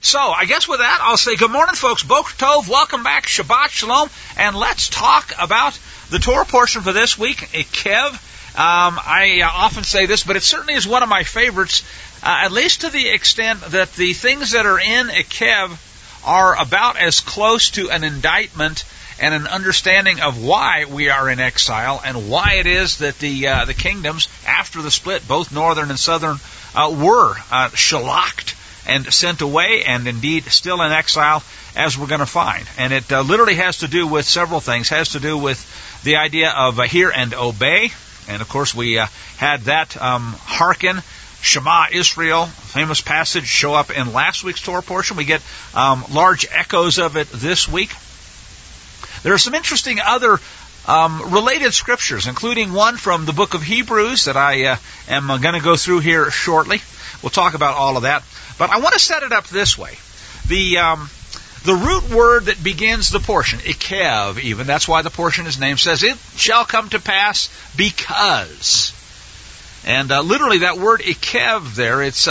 So, I guess with that, I'll say good morning, folks. Boker Tov, welcome back, Shabbat Shalom, and let's talk about the Torah portion for this week, Ekev. I often say this, but it certainly is one of my favorites, at least to the extent that the things that are in Ekev are about as close to an indictment and an understanding of why we are in exile and why it is that the kingdoms, after the split, both northern and southern, were shellached and sent away, and indeed still in exile, as we're going to find. And it literally has to do with several things. It has to do with the idea of hear and obey. And of course we had that hearken, Shema Israel, famous passage, show up in last week's Torah portion. We get large echoes of it this week. There are some interesting other related scriptures, including one from the book of Hebrews that I am going to go through here shortly. We'll talk about all of that. But I want to set it up this way. The root word that begins the portion, Ekev even, that's why the portion is named, says, it shall come to pass because. And literally that word Ekev there, it's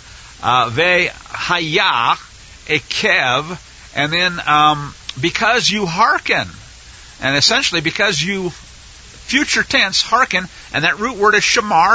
Ve-Haya, Ekev, and then because you hearken. And essentially because you, future tense, hearken, and that root word is shamar,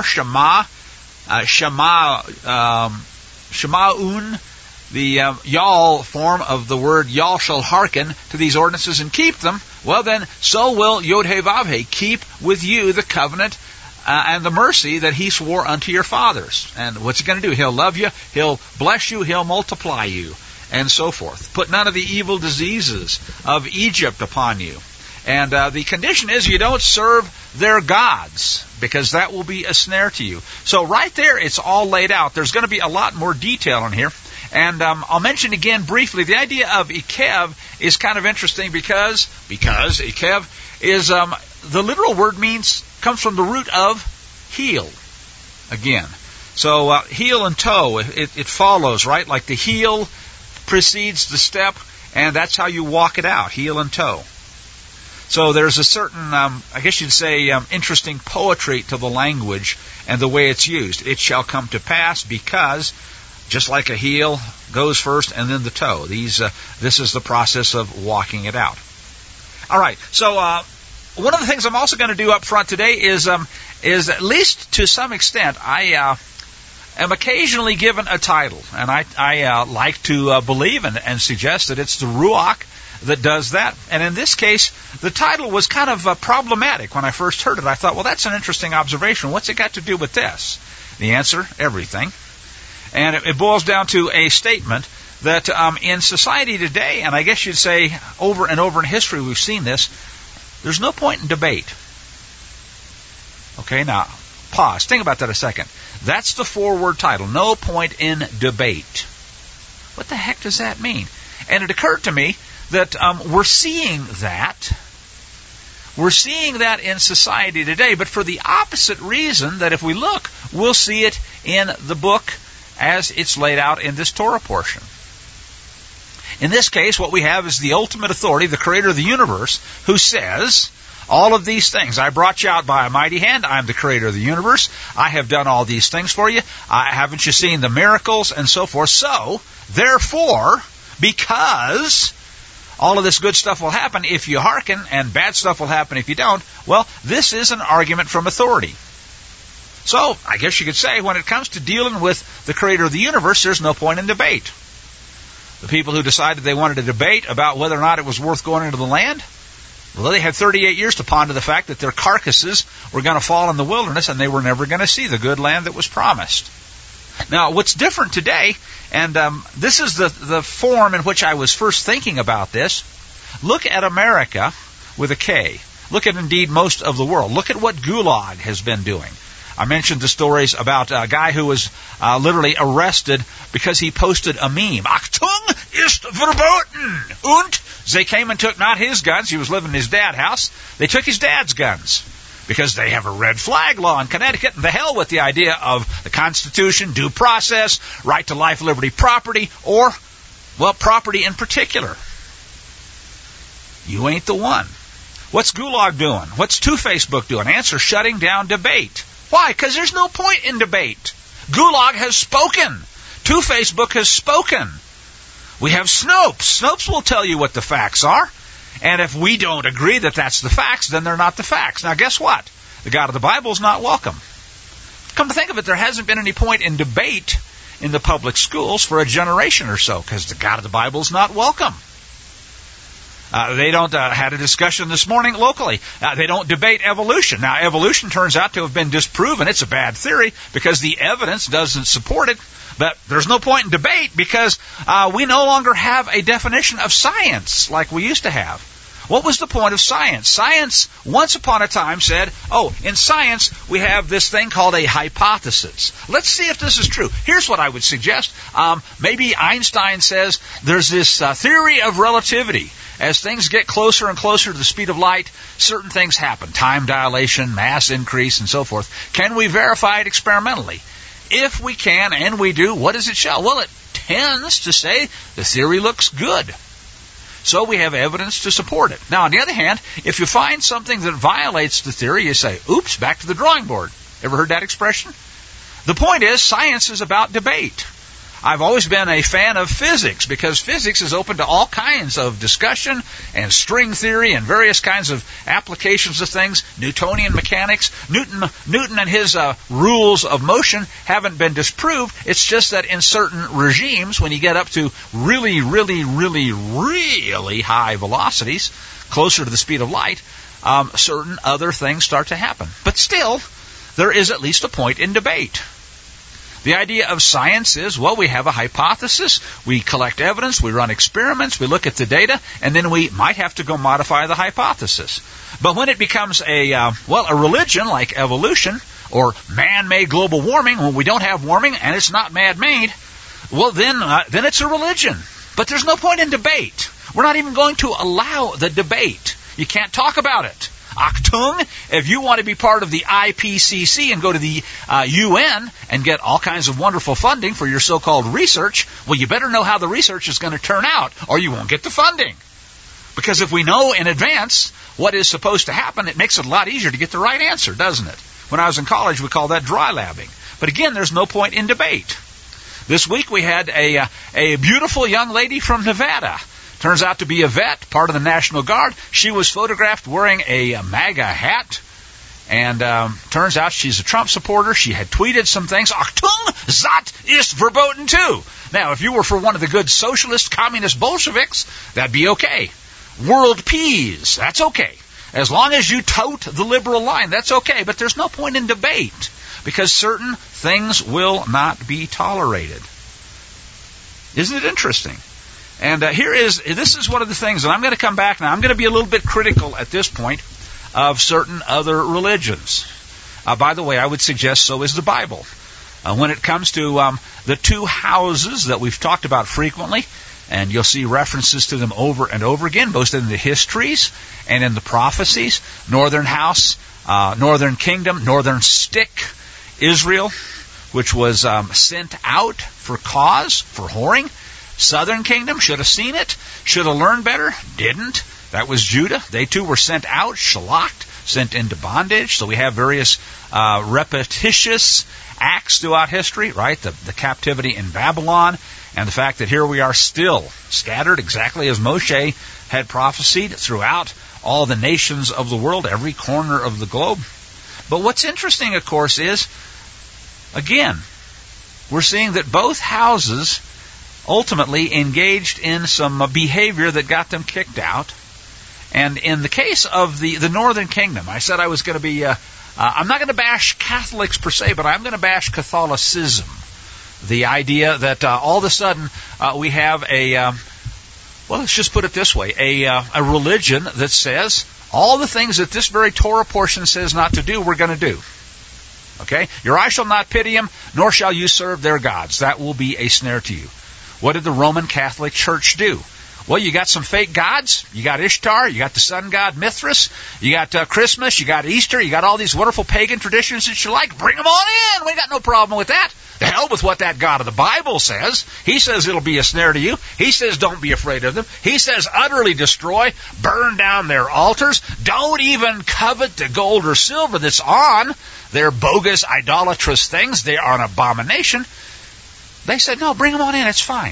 Shema'un, the y'all form of the word y'all shall hearken to these ordinances and keep them. Well then, so will Yod-Heh-Vav-Heh keep with you the covenant and the mercy that he swore unto your fathers. And what's he going to do? He'll love you, he'll bless you, he'll multiply you, and so forth. Put none of the evil diseases of Egypt upon you. And the condition is you don't serve their gods, because that will be a snare to you. So right there, it's all laid out. There's going to be a lot more detail in here. And I'll mention again briefly, the idea of Ekev is kind of interesting because Ekev is, the literal word comes from the root of heel, again. So heel and toe, it follows, right? Like the heel precedes the step, and that's how you walk it out, heel and toe. So there's a certain, I guess you'd say, interesting poetry to the language and the way it's used. It shall come to pass because, just like a heel goes first and then the toe. This is the process of walking it out. All right. So one of the things I'm also going to do up front today is at least to some extent, I am occasionally given a title, and I like to believe and suggest that it's the Ruach that does that. And in this case, the title was kind of problematic when I first heard it. I thought, well, that's an interesting observation. What's it got to do with this? The answer, everything. And it boils down to a statement that in society today, and I guess you'd say over and over in history we've seen this, there's no point in debate. Okay, now, pause. Think about that a second. That's the 4-word title, no point in debate. What the heck does that mean? And it occurred to me that we're seeing that. We're seeing that in society today, but for the opposite reason that if we look, we'll see it in the book as it's laid out in this Torah portion. In this case, what we have is the ultimate authority, the creator of the universe, who says all of these things. I brought you out by a mighty hand. I am the creator of the universe. I have done all these things for you. Haven't you seen the miracles and so forth? So, therefore, because all of this good stuff will happen if you hearken, and bad stuff will happen if you don't, well, this is an argument from authority. So, I guess you could say, when it comes to dealing with the creator of the universe, there's no point in debate. The people who decided they wanted to debate about whether or not it was worth going into the land, well, they had 38 years to ponder the fact that their carcasses were going to fall in the wilderness and they were never going to see the good land that was promised. Now, what's different today, and this is the form in which I was first thinking about this, look at America with a K. Look at, indeed, most of the world. Look at what Gulag has been doing. I mentioned the stories about a guy who was literally arrested because he posted a meme. Achtung ist verboten. Und they came and took not his guns. He was living in his dad's house. They took his dad's guns because they have a red flag law in Connecticut. And the hell with the idea of the Constitution, due process, right to life, liberty, property, or, well, property in particular. You ain't the one. What's Gulag doing? What's Two-Facebook doing? Answer, shutting down debate. Why? Because there's no point in debate. Gulag has spoken. Two-Facebook has spoken. We have Snopes. Snopes will tell you what the facts are. And if we don't agree that that's the facts, then they're not the facts. Now, guess what? The God of the Bible is not welcome. Come to think of it, there hasn't been any point in debate in the public schools for a generation or so, because the God of the Bible is not welcome. They don't had a discussion this morning locally. They don't debate evolution. Now, evolution turns out to have been disproven. It's a bad theory because the evidence doesn't support it. But there's no point in debate because we no longer have a definition of science like we used to have. What was the point of science? Science, once upon a time, said, in science, we have this thing called a hypothesis. Let's see if this is true. Here's what I would suggest. Maybe Einstein says there's this theory of relativity. As things get closer and closer to the speed of light, certain things happen. Time dilation, mass increase, and so forth. Can we verify it experimentally? If we can, and we do, what does it show? Well, it tends to say the theory looks good. So we have evidence to support it. Now, on the other hand, if you find something that violates the theory, you say, oops, back to the drawing board. Ever heard that expression? The point is, science is about debate. I've always been a fan of physics because physics is open to all kinds of discussion and string theory and various kinds of applications of things. Newtonian mechanics. Newton and his rules of motion haven't been disproved. It's just that in certain regimes, when you get up to really, really, really, really high velocities, closer to the speed of light, certain other things start to happen. But still, there is at least a point in debate. The idea of science is, we have a hypothesis, we collect evidence, we run experiments, we look at the data, and then we might have to go modify the hypothesis. But when it becomes a religion like evolution or man-made global warming, when we don't have warming and it's not man-made, then it's a religion. But there's no point in debate. We're not even going to allow the debate. You can't talk about it. Achtung, if you want to be part of the IPCC and go to the UN and get all kinds of wonderful funding for your so-called research, you better know how the research is going to turn out or you won't get the funding. Because if we know in advance what is supposed to happen, it makes it a lot easier to get the right answer, doesn't it? When I was in college, we called that dry labbing. But again, there's no point in debate. This week we had a beautiful young lady from Nevada. Turns out to be a vet, part of the National Guard. She was photographed wearing a MAGA hat. And turns out she's a Trump supporter. She had tweeted some things. Achtung, das ist verboten too. Now, if you were for one of the good socialist, communist Bolsheviks, that'd be okay. World peace, that's okay. As long as you tote the liberal line, that's okay. But there's no point in debate because certain things will not be tolerated. Isn't it interesting? And this is one of the things, and I'm going to come back now. I'm going to be a little bit critical at this point of certain other religions. By the way, I would suggest so is the Bible. When it comes to the two houses that we've talked about frequently, and you'll see references to them over and over again, both in the histories and in the prophecies. Northern house, northern kingdom, northern stick, Israel, which was sent out for whoring. Southern kingdom should have seen it, should have learned better, didn't. That was Judah. They too were sent out, shallaked, sent into bondage. So we have various repetitious acts throughout history, right? The captivity in Babylon and the fact that here we are still scattered exactly as Moshe had prophesied throughout all the nations of the world, every corner of the globe. But what's interesting, of course, is, again, we're seeing that both houses ultimately engaged in some behavior that got them kicked out. And in the case of the Northern Kingdom, I said I was going to be, I'm not going to bash Catholics per se, but I'm going to bash Catholicism. The idea that all of a sudden we have let's just put it this way, a religion that says all the things that this very Torah portion says not to do, we're going to do. Okay? Your eye shall not pity them, nor shall you serve their gods. That will be a snare to you. What did the Roman Catholic Church do? Well, you got some fake gods. You got Ishtar. You got the sun god Mithras. You got Christmas. You got Easter. You got all these wonderful pagan traditions that you like. Bring them on in. We got no problem with that. The hell with what that God of the Bible says. He says it'll be a snare to you. He says don't be afraid of them. He says utterly destroy, burn down their altars. Don't even covet the gold or silver that's on their bogus, idolatrous things. They are an abomination. They said, no, bring them on in. It's fine.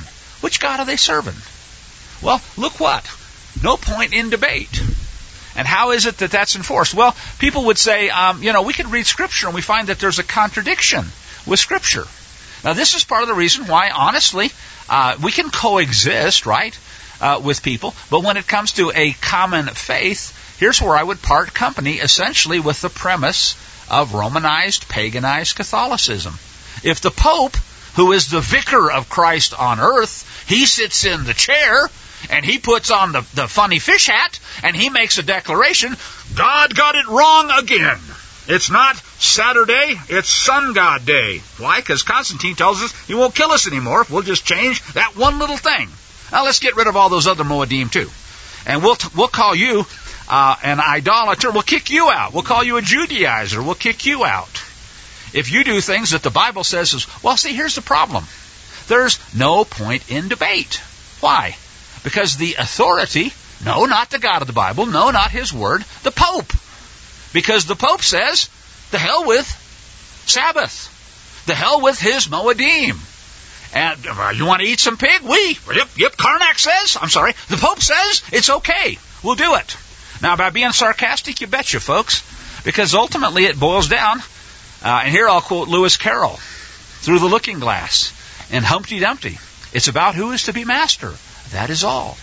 Which God are they serving? Well, look what? No point in debate. And how is it that that's enforced? Well, people would say, we could read Scripture and we find that there's a contradiction with Scripture. Now, this is part of the reason why, honestly, we can coexist, right, with people. But when it comes to a common faith, here's where I would part company, essentially, with the premise of Romanized, paganized Catholicism. If the Pope, who is the vicar of Christ on earth, he sits in the chair, and he puts on the funny fish hat, and he makes a declaration, God got it wrong again. It's not Saturday, it's Sun God Day. Why? Because Constantine tells us he won't kill us anymore if we'll just change that one little thing. Now let's get rid of all those other Moedim too. And we'll call you an idolater. We'll kick you out. We'll call you a Judaizer. We'll kick you out. If you do things that the Bible says is, well, see, here's the problem. There's no point in debate. Why? Because the authority, no, not the God of the Bible, no, not His Word, the Pope. Because the Pope says, the hell with Sabbath. The hell with his Moedim. And you want to eat some pig? Yep, Karnak says, the Pope says it's okay. We'll do it. Now, by being sarcastic, you betcha, folks. Because ultimately it boils down, and here I'll quote Lewis Carroll, Through the Looking Glass, and Humpty Dumpty. It's about who is to be master. That is all.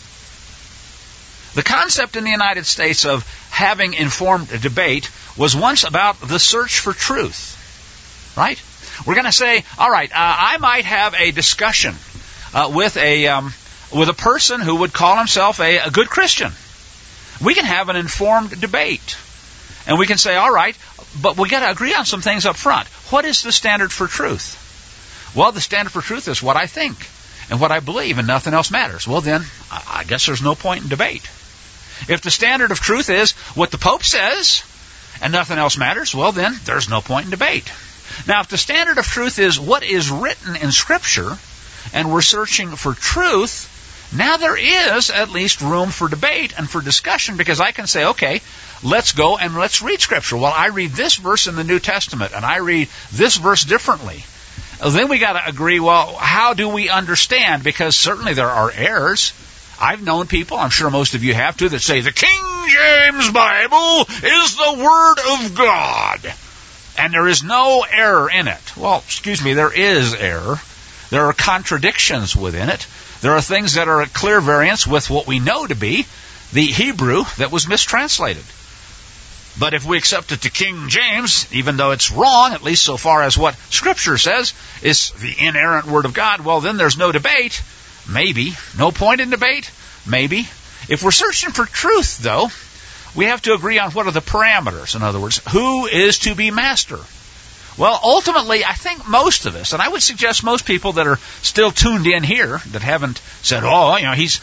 The concept in the United States of having informed debate was once about the search for truth. Right? We're going to say, all right, I might have a discussion with a person who would call himself a good Christian. We can have an informed debate. And we can say, all right, but we got to agree on some things up front. What is the standard for truth? Well, the standard for truth is what I think and what I believe, and nothing else matters. Well, then, I guess there's no point in debate. If the standard of truth is what the Pope says and nothing else matters, well, then, there's no point in debate. Now, if the standard of truth is what is written in Scripture, and we're searching for truth, now there is at least room for debate and for discussion, because I can say, okay, let's go and let's read Scripture. Well, I read this verse in the New Testament, and I read this verse differently. Then we got to agree, well, how do we understand? Because certainly there are errors. I've known people, I'm sure most of you have too, that say the King James Bible is the Word of God. And there is no error in it. Well, excuse me, there is error. There are contradictions within it. There are things that are at clear variance with what we know to be the Hebrew that was mistranslated. But if we accept it to King James, even though it's wrong, at least so far as what Scripture says is the inerrant Word of God, well, then there's no debate. Maybe. No point in debate? Maybe. If we're searching for truth, though, we have to agree on what are the parameters. In other words, who is to be master? Well, ultimately, I think most of us, and I would suggest most people that are still tuned in here, that haven't said, he's,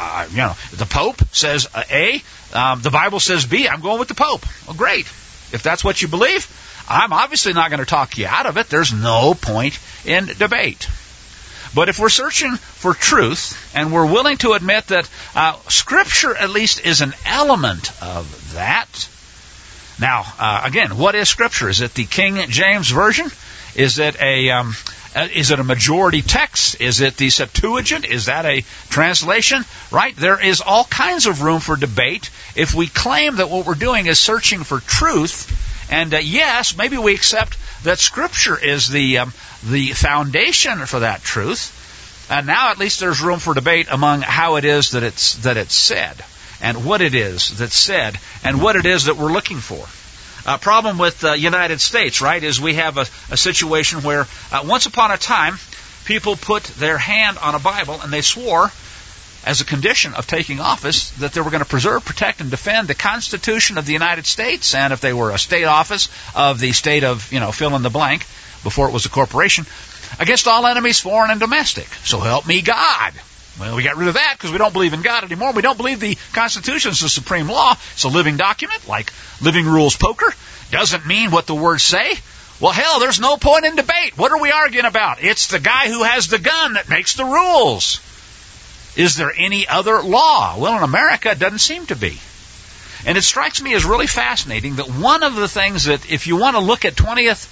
the Pope says A, the Bible says B, I'm going with the Pope. Well, great. If that's what you believe, I'm obviously not going to talk you out of it. There's no point in debate. But if we're searching for truth, and we're willing to admit that Scripture at least is an element of that. Now, again, what is Scripture? Is it the King James Version? Is it a majority text? Is it the Septuagint? Is that a translation? Right? There is all kinds of room for debate if we claim that what we're doing is searching for truth. And yes, maybe we accept that Scripture is the foundation for that truth. And now at least there's room for debate among how it is that it's said, and what it is that's said, and what it is that we're looking for. Problem with the United States, right, is we have a situation where once upon a time, people put their hand on a Bible and they swore, as a condition of taking office, that they were going to preserve, protect, and defend the Constitution of the United States, and if they were a state office of the state of, fill in the blank, before it was a corporation, against all enemies, foreign and domestic. So help me God. Well, we got rid of that because we don't believe in God anymore. We don't believe the Constitution is the supreme law. It's a living document, like Living Rules Poker. Doesn't mean what the words say. Well, hell, there's no point in debate. What are we arguing about? It's the guy who has the gun that makes the rules. Is there any other law? Well, in America, it doesn't seem to be. And it strikes me as really fascinating that one of the things that, if you want to look at 20th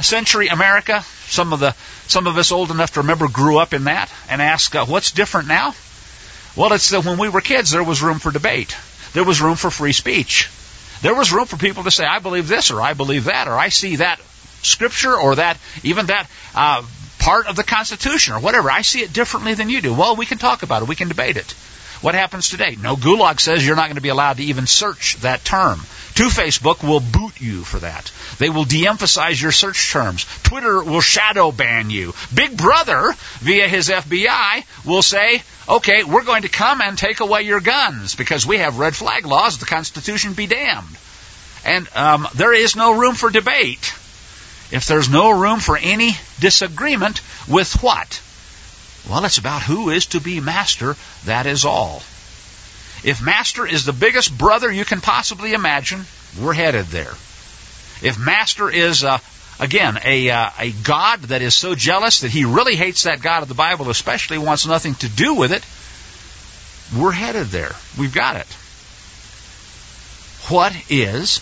century America, some of us old enough to remember grew up in that, and ask, what's different now? Well, it's that when we were kids, there was room for debate. There was room for free speech. There was room for people to say, I believe this, or I believe that, or I see that scripture, or that, even that part of the Constitution, or whatever. I see it differently than you do. Well, we can talk about it. We can debate it. What happens today? No, Gulag says you're not going to be allowed to even search that term. Facebook will boot you for that. They will de-emphasize your search terms. Twitter will shadow ban you. Big Brother, via his FBI, will say, okay, we're going to come and take away your guns because we have red flag laws. The Constitution be damned. And there is no room for debate. If there's no room for any disagreement with what? Well, it's about who is to be master, that is all. If master is the biggest brother you can possibly imagine, we're headed there. If master is, again, a God that is so jealous that he really hates that God of the Bible, especially wants nothing to do with it, we're headed there. We've got it. What is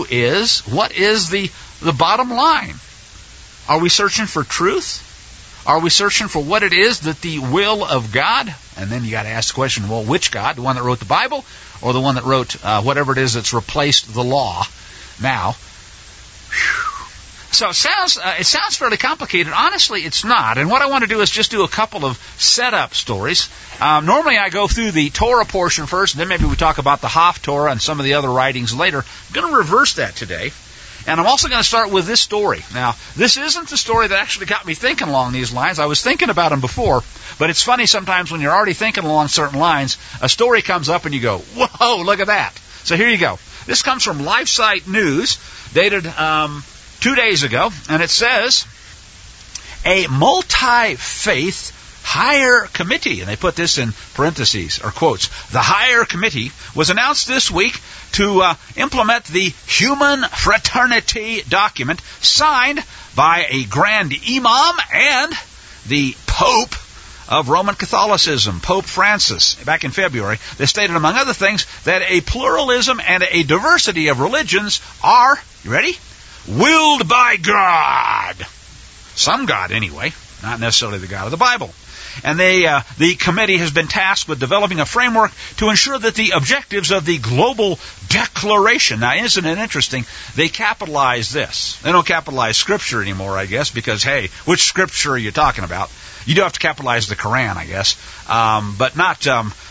the bottom line? Are we searching for truth? Are we searching for what it is that the will of God? And then you got to ask the question, well, which God? The one that wrote the Bible, or the one that wrote whatever it is that's replaced the law now? So it sounds fairly complicated. Honestly, it's not. And what I want to do is just do a couple of setup stories. Normally I go through the Torah portion first, and then maybe we talk about the Haftorah and some of the other writings later. I'm going to reverse that today. And I'm also going to start with this story. Now, this isn't the story that actually got me thinking along these lines. I was thinking about them before, but it's funny sometimes when you're already thinking along certain lines, a story comes up and you go, whoa, look at that. So here you go. This comes from LifeSite News, dated 2 days ago, and it says, a multi-faith higher committee, and they put this in parentheses or quotes, the higher committee was announced this week to implement the Human Fraternity document signed by a Grand Imam and the Pope of Roman Catholicism, Pope Francis, back in February. They stated, among other things, that a pluralism and a diversity of religions are, you ready? Willed by God. Some God, anyway, not necessarily the God of the Bible. And the committee has been tasked with developing a framework to ensure that the objectives of the Global Declaration. Now, isn't it interesting? They capitalize this. They don't capitalize Scripture anymore, I guess, because, hey, which Scripture are you talking about? You do have to capitalize the Quran, I guess, but not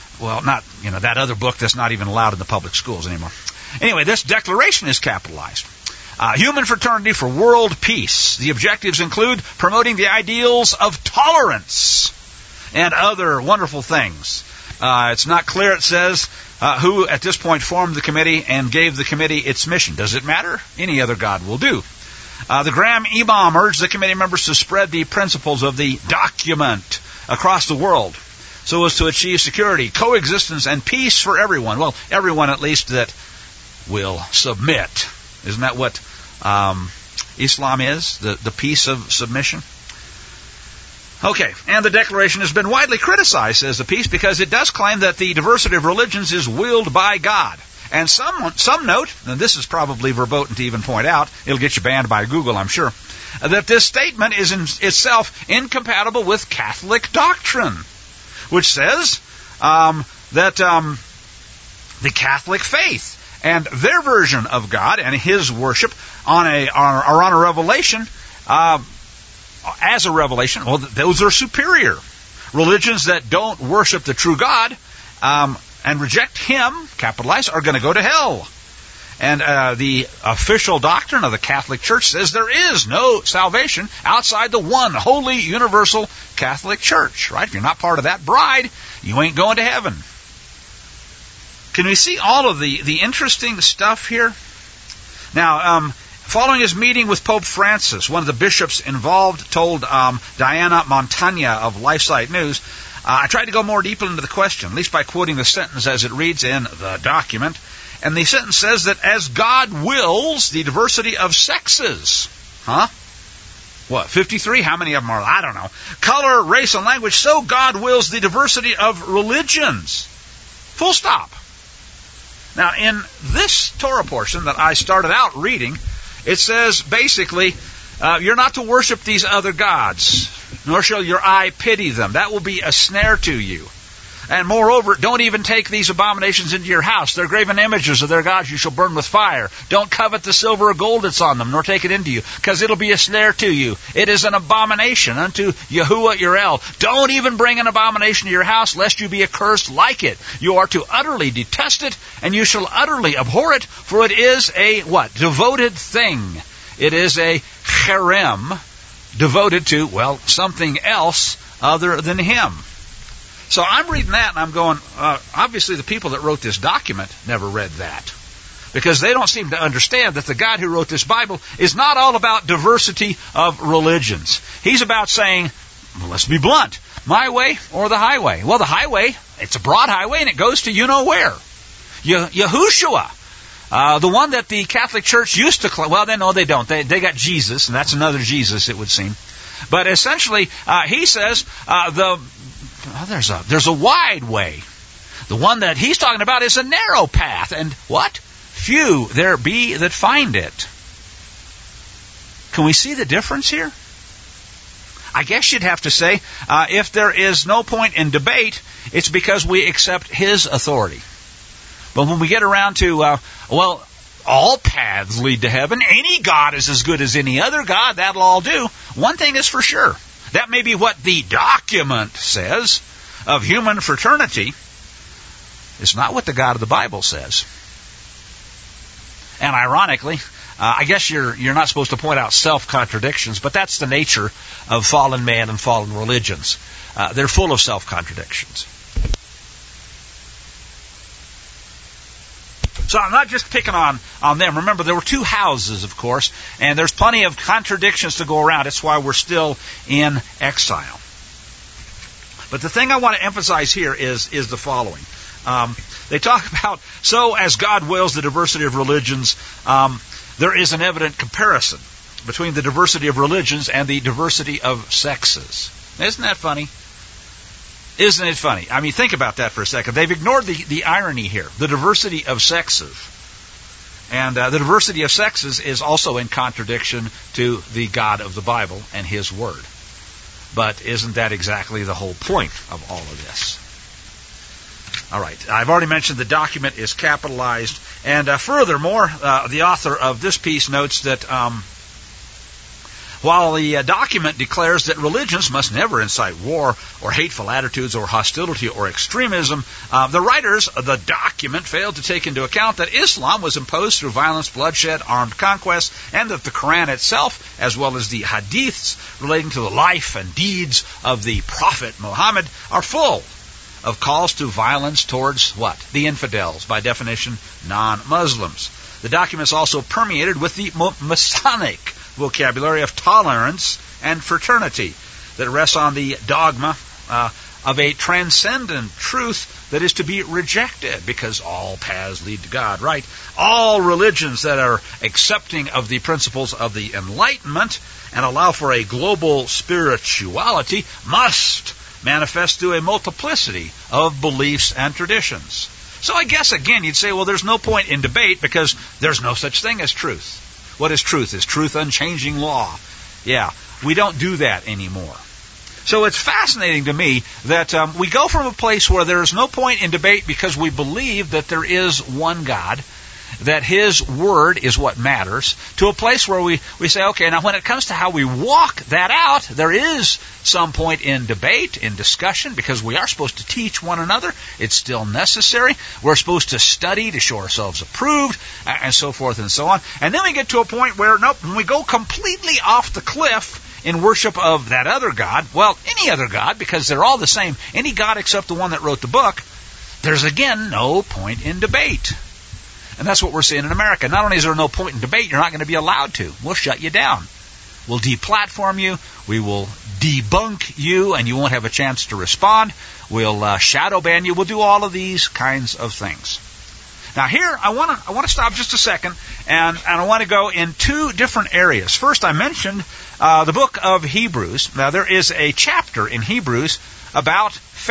that other book that's not even allowed in the public schools anymore. Anyway, this declaration is capitalized. Human Fraternity for World Peace. The objectives include promoting the ideals of tolerance and other wonderful things. It's not clear, it says, who at this point formed the committee and gave the committee its mission. Does it matter? Any other God will do. The Grand Imam urged the committee members to spread the principles of the document across the world so as to achieve security, coexistence, and peace for everyone. Well, everyone at least that will submit. Isn't that what Islam is? The peace of submission? Okay, and the declaration has been widely criticized, says the piece, because it does claim that the diversity of religions is willed by God. And some note, and this is probably verboten to even point out, it'll get you banned by Google, I'm sure, that this statement is in itself incompatible with Catholic doctrine, which says that the Catholic faith and their version of God and His worship are on a revelation. As a revelation, well, those are superior. Religions that don't worship the true God and reject Him, capitalized, are going to go to hell. And the official doctrine of the Catholic Church says there is no salvation outside the one holy, universal Catholic Church. Right? If you're not part of that bride, you ain't going to heaven. Can we see all of the interesting stuff here? Now, following his meeting with Pope Francis, one of the bishops involved told Diana Montagna of LifeSite News, I tried to go more deeply into the question, at least by quoting the sentence as it reads in the document. And the sentence says that as God wills the diversity of sexes, 53? How many of them are? I don't know. Color, race, and language, so God wills the diversity of religions. Full stop. Now, in this Torah portion that I started out reading, it says basically You're not to worship these other gods, nor shall your eye pity them. That will be a snare to you. And moreover, don't even take these abominations into your house. They're graven images of their gods you shall burn with fire. Don't covet the silver or gold that's on them, nor take it into you, because it'll be a snare to you. It is an abomination unto Yahuwah your El. Don't even bring an abomination to your house, lest you be accursed like it. You are to utterly detest it, and you shall utterly abhor it, for it is a, what? Devoted thing. It is a cherem, devoted to, well, something else other than Him. So I'm reading that and I'm going, obviously the people that wrote this document never read that. Because they don't seem to understand that the God who wrote this Bible is not all about diversity of religions. He's about saying, well, let's be blunt, my way or the highway. Well, the highway, it's a broad highway and it goes to you-know-where. Yahushua, the one that the Catholic Church used to claim. Well, no, they don't. They got Jesus, and that's another Jesus, it would seem. But essentially, he says there's a wide way. The one that he's talking about is a narrow path, and what? Few there be that find it. Can we see the difference here? I guess you'd have to say, if there is no point in debate, it's because we accept his authority. But when we get around to, all paths lead to heaven, any God is as good as any other God, that'll all do. One thing is for sure. That may be what the document says of human fraternity. It's not what the God of the Bible says. And ironically, I guess you're not supposed to point out self-contradictions, but that's the nature of fallen man and fallen religions. They're full of self-contradictions. So I'm not just picking on them. Remember, there were two houses, of course, and there's plenty of contradictions to go around. That's why we're still in exile. But the thing I want to emphasize here is the following. They talk about, so as God wills the diversity of religions, there is an evident comparison between the diversity of religions and the diversity of sexes. Isn't that funny? Isn't it funny? I mean, think about that for a second. They've ignored the irony here, the diversity of sexes. And the diversity of sexes is also in contradiction to the God of the Bible and His Word. But isn't that exactly the whole point of all of this? All right. I've already mentioned the document is capitalized. And furthermore, the author of this piece notes that while the document declares that religions must never incite war or hateful attitudes or hostility or extremism, the writers of the document failed to take into account that Islam was imposed through violence, bloodshed, armed conquest, and that the Quran itself, as well as the hadiths relating to the life and deeds of the Prophet Muhammad, are full of calls to violence towards what? The infidels, by definition, non-Muslims. The document is also permeated with the Masonic vocabulary of tolerance and fraternity that rests on the dogma of a transcendent truth that is to be rejected because all paths lead to God, right? All religions that are accepting of the principles of the Enlightenment and allow for a global spirituality must manifest through a multiplicity of beliefs and traditions. So I guess, again, you'd say, well, there's no point in debate because there's no such thing as truth. What is truth? Is truth unchanging law? Yeah, we don't do that anymore. So it's fascinating to me that we go from a place where there is no point in debate because we believe that there is one God, that His Word is what matters, to a place where we say, okay, now when it comes to how we walk that out, there is some point in debate, in discussion, because we are supposed to teach one another. It's still necessary. We're supposed to study to show ourselves approved, and so forth and so on. And then we get to a point where, nope, when we go completely off the cliff in worship of that other God, well, any other God, because they're all the same, any God except the one that wrote the book, there's again no point in debate. And that's what we're seeing in America. Not only is there no point in debate, you're not going to be allowed to. We'll shut you down. We'll deplatform you. We will debunk you, and you won't have a chance to respond. We'll shadow ban you. We'll do all of these kinds of things. Now here, I want to stop just a second, and I want to go in two different areas. First, I mentioned the book of Hebrews. Now there is a chapter in Hebrews about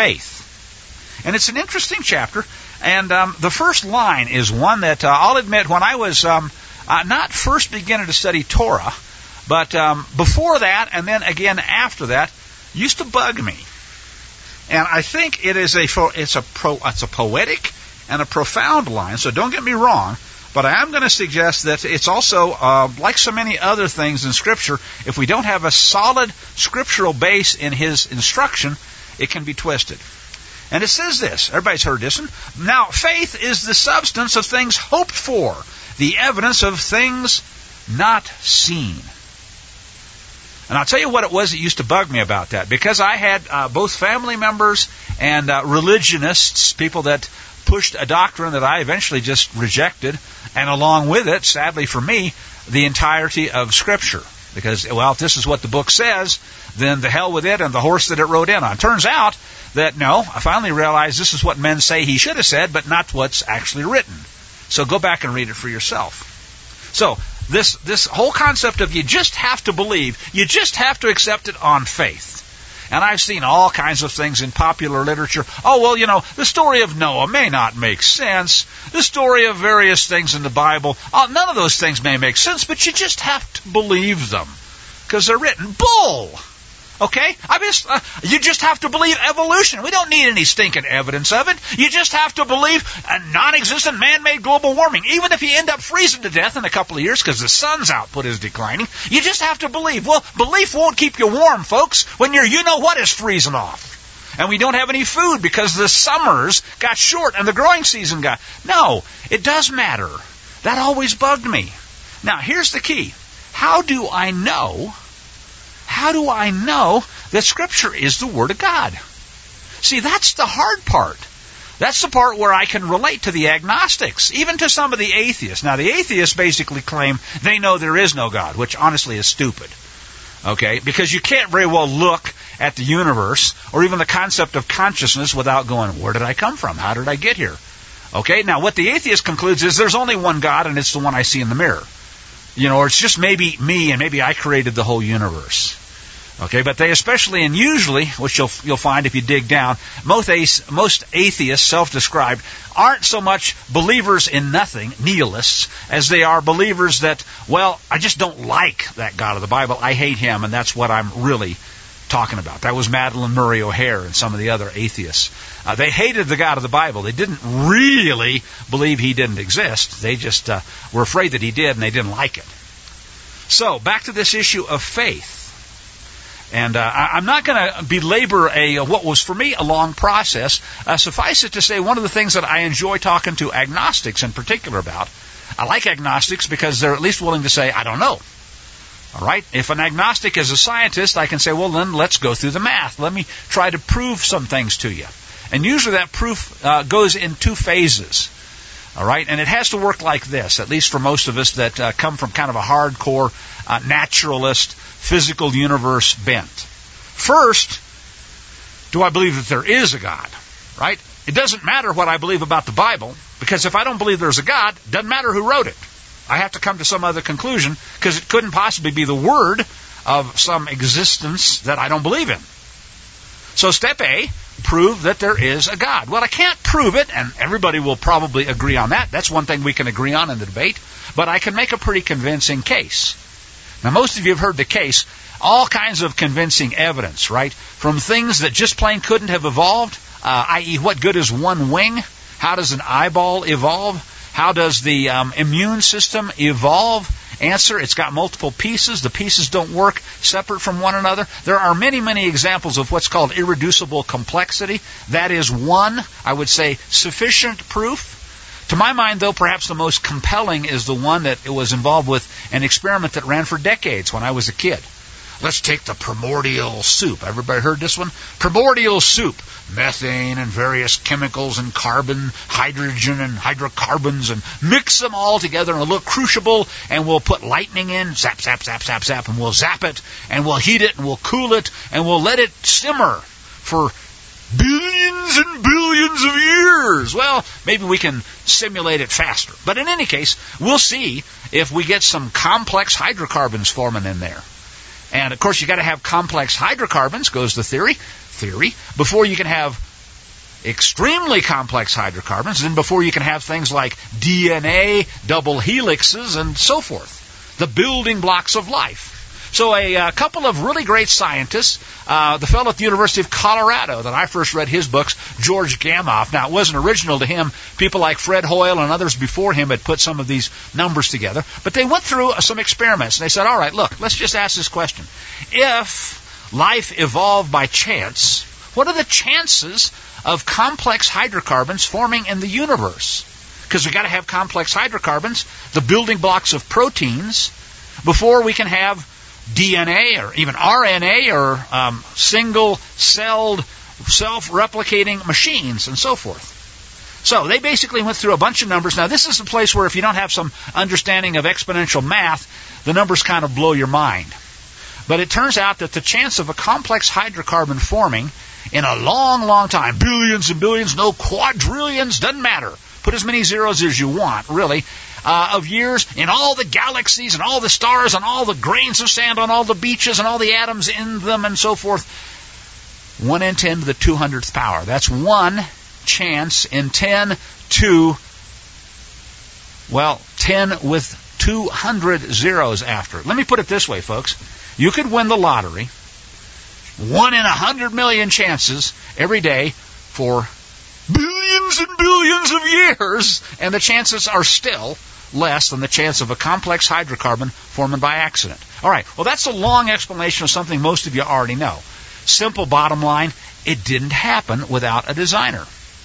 faith. And it's an interesting chapter. And the first line is one that I'll admit when I was not first beginning to study Torah, But before that, and then again after that, used to bug me. And I think it's a poetic and a profound line, so don't get me wrong, but I am going to suggest that it's also, like so many other things in Scripture, if we don't have a solid scriptural base in his instruction, it can be twisted. And it says this, everybody's heard this one, now faith is the substance of things hoped for, the evidence of things not seen. And I'll tell you what it was that used to bug me about that. Because I had both family members and religionists, people that pushed a doctrine that I eventually just rejected, and along with it, sadly for me, the entirety of Scripture. Because, well, if this is what the book says, then the hell with it and the horse that it rode in on. Turns out that, no, I finally realized this is what men say he should have said, but not what's actually written. So go back and read it for yourself. So, this whole concept of you just have to believe, you just have to accept it on faith. And I've seen all kinds of things in popular literature. Oh, well, you know, the story of Noah may not make sense. The story of various things in the Bible, none of those things may make sense, but you just have to believe them because they're written. Bull! Okay? You just have to believe evolution. We don't need any stinking evidence of it. You just have to believe a non-existent man-made global warming. Even if you end up freezing to death in a couple of years because the sun's output is declining, you just have to believe. Well, belief won't keep you warm, folks, when your you-know-what is freezing off. And we don't have any food because the summers got short and the growing season got... No, it does matter. That always bugged me. Now, here's the key. How do I know that Scripture is the Word of God? See, that's the hard part. That's the part where I can relate to the agnostics, even to some of the atheists. Now, the atheists basically claim they know there is no God, which honestly is stupid. Okay? Because you can't very well look at the universe or even the concept of consciousness without going, where did I come from? How did I get here? Okay? Now, what the atheist concludes is there's only one God, and it's the one I see in the mirror. You know, or it's just maybe me, and maybe I created the whole universe. Okay, but they especially and usually, which you'll find if you dig down, most atheists, self-described, aren't so much believers in nothing, nihilists, as they are believers that, well, I just don't like that God of the Bible. I hate him, and that's what I'm really talking about. That was Madalyn Murray O'Hair and some of the other atheists. They hated the God of the Bible. They didn't really believe he didn't exist. They just were afraid that he did, and they didn't like it. So, back to this issue of faith. And I'm not going to belabor what was for me a long process. Suffice it to say, one of the things that I enjoy talking to agnostics in particular about, I like agnostics because they're at least willing to say, I don't know. All right? If an agnostic is a scientist, I can say, well, then let's go through the math. Let me try to prove some things to you. And usually that proof goes in two phases. All right? And it has to work like this, at least for most of us that come from kind of a hardcore naturalist, physical universe bent. First, do I believe that there is a God? Right? It doesn't matter what I believe about the Bible, because if I don't believe there's a God, it doesn't matter who wrote it. I have to come to some other conclusion, because it couldn't possibly be the word of some existence that I don't believe in. So step A, prove that there is a God. Well, I can't prove it, and everybody will probably agree on that. That's one thing we can agree on in the debate. But I can make a pretty convincing case. Now, most of you have heard the case, all kinds of convincing evidence, right? From things that just plain couldn't have evolved, i.e., what good is one wing? How does an eyeball evolve? How does the immune system evolve? Answer, it's got multiple pieces. The pieces don't work separate from one another. There are many, many examples of what's called irreducible complexity. That is one, I would say, sufficient proof. To my mind, though, perhaps the most compelling is the one that it was involved with an experiment that ran for decades when I was a kid. Let's take the primordial soup. Everybody heard this one? Primordial soup. Methane and various chemicals and carbon, hydrogen and hydrocarbons, and mix them all together in a little crucible, and we'll put lightning in, zap, zap, zap, zap, zap, and we'll zap it, and we'll heat it, and we'll cool it, and we'll let it simmer for billions and billions of years. Well, maybe we can simulate it faster. But in any case, we'll see if we get some complex hydrocarbons forming in there. And, of course, you've got to have complex hydrocarbons, goes the theory, before you can have extremely complex hydrocarbons, and before you can have things like DNA, double helixes, and so forth. The building blocks of life. So a couple of really great scientists, the fellow at the University of Colorado that I first read his books, George Gamow. Now, it wasn't original to him. People like Fred Hoyle and others before him had put some of these numbers together. But they went through some experiments, and they said, all right, look, let's just ask this question. If life evolved by chance, what are the chances of complex hydrocarbons forming in the universe? Because we've got to have complex hydrocarbons, the building blocks of proteins, before we can have DNA or even RNA or single-celled self-replicating machines and so forth. So they basically went through a bunch of numbers. Now, this is a place where if you don't have some understanding of exponential math, the numbers kind of blow your mind. But it turns out that the chance of a complex hydrocarbon forming in a long, long time, billions and billions, no quadrillions, doesn't matter. Put as many zeros as you want, really, of years in all the galaxies and all the stars and all the grains of sand on all the beaches and all the atoms in them and so forth. 1 in 10 to the 200th power. That's one chance in 10 to, 10 with 200 zeros after it. Let me put it this way, folks. You could win the lottery, 1 in 100 million chances every day for billions and billions of years, and the chances are still less than the chance of a complex hydrocarbon forming by accident. All right, well, that's a long explanation of something most of you already know. Simple bottom line, it didn't happen without a designer.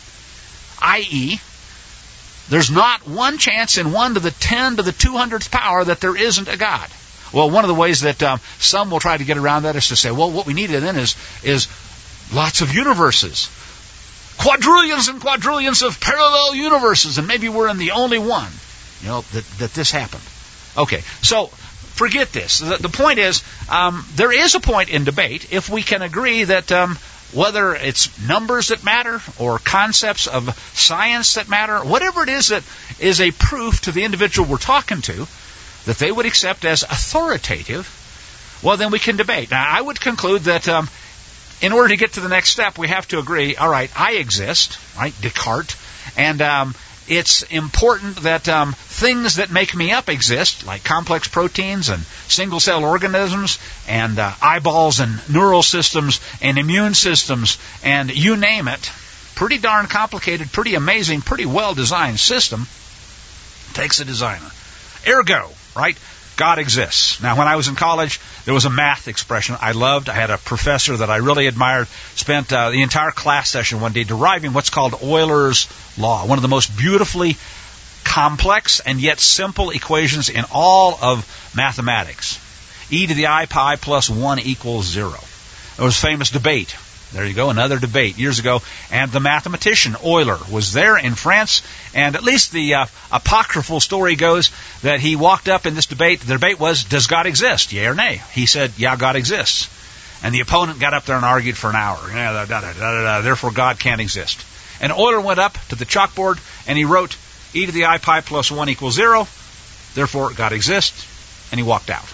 I.e., there's not one chance in 1 to the 10 to the 200th power that there isn't a God. Well, one of the ways that some will try to get around that is to say, well, what we need then is lots of universes. Quadrillions and quadrillions of parallel universes, and maybe we're in the only one, that this happened. Okay, so forget this. The point is, there is a point in debate if we can agree that whether it's numbers that matter or concepts of science that matter, whatever it is that is a proof to the individual we're talking to, that they would accept as authoritative, well, then we can debate. Now, I would conclude that in order to get to the next step, we have to agree, all right, I exist, right, Descartes, and it's important that things that make me up exist, like complex proteins and single-cell organisms and eyeballs and neural systems and immune systems and you name it. Pretty darn complicated, pretty amazing, pretty well-designed system. Takes a designer. Ergo, right? God exists. Now, when I was in college, there was a math expression I loved. I had a professor that I really admired, spent the entire class session one day deriving what's called Euler's law, one of the most beautifully complex and yet simple equations in all of mathematics. E to the I pi plus 1 equals 0. There was a famous debate. There you go, another debate years ago. And the mathematician Euler was there in France, and at least the apocryphal story goes that he walked up in this debate. The debate was, does God exist, yea or nay? He said, yeah, God exists. And the opponent got up there and argued for an hour. Therefore, God can't exist. And Euler went up to the chalkboard, and he wrote, e to the I pi plus 1 equals 0. Therefore, God exists. And he walked out.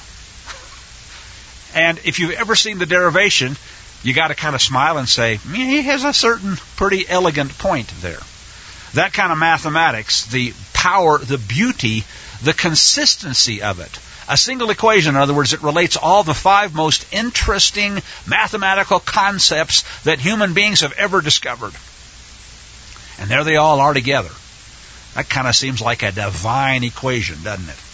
And if you've ever seen the derivation, you got to kind of smile and say, he has a certain pretty elegant point there. That kind of mathematics, the power, the beauty, the consistency of it. A single equation, in other words, it relates all the 5 most interesting mathematical concepts that human beings have ever discovered. And there they all are together. That kind of seems like a divine equation, doesn't it?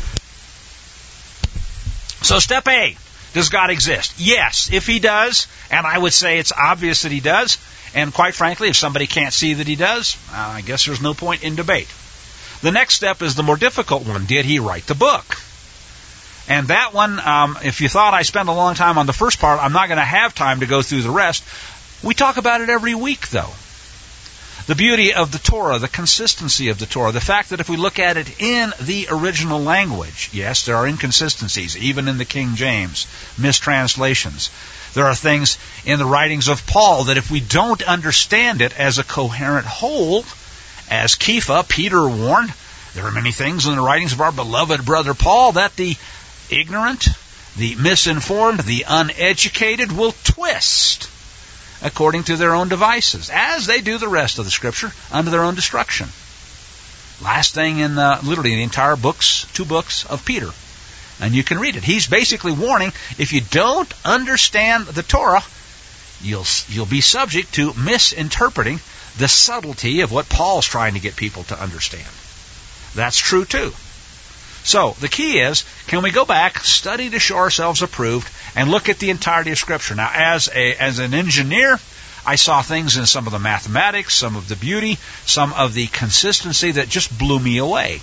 So step A. Does God exist? Yes, if he does, and I would say it's obvious that he does, and quite frankly, if somebody can't see that he does, I guess there's no point in debate. The next step is the more difficult one. Did he write the book? And that one, if you thought I spent a long time on the first part, I'm not going to have time to go through the rest. We talk about it every week, though. The beauty of the Torah, the consistency of the Torah, the fact that if we look at it in the original language, yes, there are inconsistencies, even in the King James, mistranslations. There are things in the writings of Paul that if we don't understand it as a coherent whole, as Kepha, Peter warned, there are many things in the writings of our beloved brother Paul that the ignorant, the misinformed, the uneducated will twist according to their own devices, as they do the rest of the Scripture, unto their own destruction. Last thing in literally the entire 2 books of Peter. And you can read it. He's basically warning, if you don't understand the Torah, you'll be subject to misinterpreting the subtlety of what Paul's trying to get people to understand. That's true too. So, the key is, can we go back, study to show ourselves approved, and look at the entirety of Scripture? Now, as an engineer, I saw things in some of the mathematics, some of the beauty, some of the consistency that just blew me away.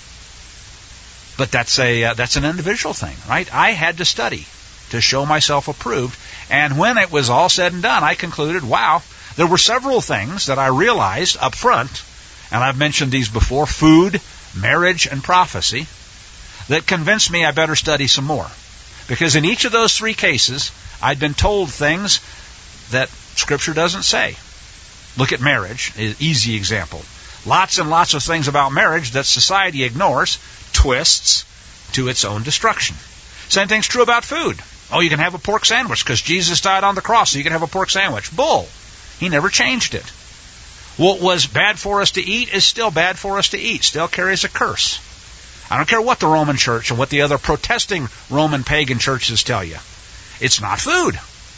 But that's an individual thing, right? I had to study to show myself approved, and when it was all said and done, I concluded, wow, there were several things that I realized up front, and I've mentioned these before, food, marriage, and prophecy, that convinced me I better study some more. Because in each of those three cases, I'd been told things that Scripture doesn't say. Look at marriage, an easy example. Lots and lots of things about marriage that society ignores, twists to its own destruction. Same thing's true about food. Oh, you can have a pork sandwich because Jesus died on the cross, so you can have a pork sandwich. Bull. He never changed it. What was bad for us to eat is still bad for us to eat, still carries a curse. I don't care what the Roman Church and what the other protesting Roman pagan churches tell you. It's not food.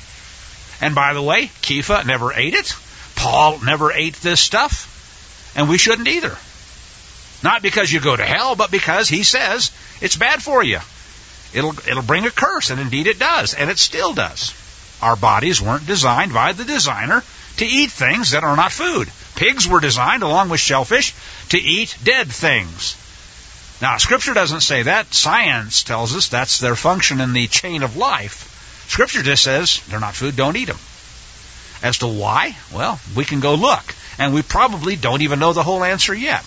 And by the way, Kepha never ate it. Paul never ate this stuff. And we shouldn't either. Not because you go to hell, but because he says it's bad for you. It'll bring a curse, and indeed it does, and it still does. Our bodies weren't designed by the designer to eat things that are not food. Pigs were designed, along with shellfish, to eat dead things. Now, Scripture doesn't say that. Science tells us that's their function in the chain of life. Scripture just says they're not food, don't eat them. As to why? Well, we can go look. And we probably don't even know the whole answer yet.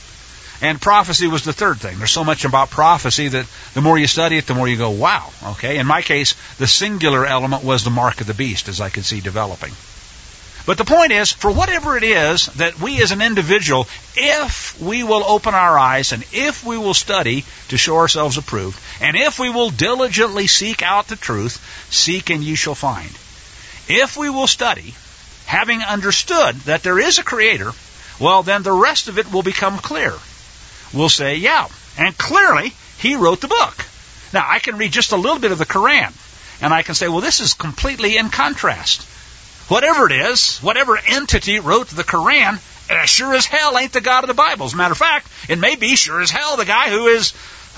And prophecy was the third thing. There's so much about prophecy that the more you study it, the more you go, wow. Okay. In my case, the singular element was the mark of the beast, as I could see developing. But the point is, for whatever it is that we as an individual, if we will open our eyes and if we will study to show ourselves approved, and if we will diligently seek out the truth, seek and ye shall find. If we will study, having understood that there is a Creator, well, then the rest of it will become clear. We'll say, yeah, and clearly He wrote the book. Now, I can read just a little bit of the Quran, and I can say, well, this is completely in contrast. Whatever it is, whatever entity wrote the Quran, sure as hell ain't the God of the Bible. As a matter of fact, it may be sure as hell the guy who is,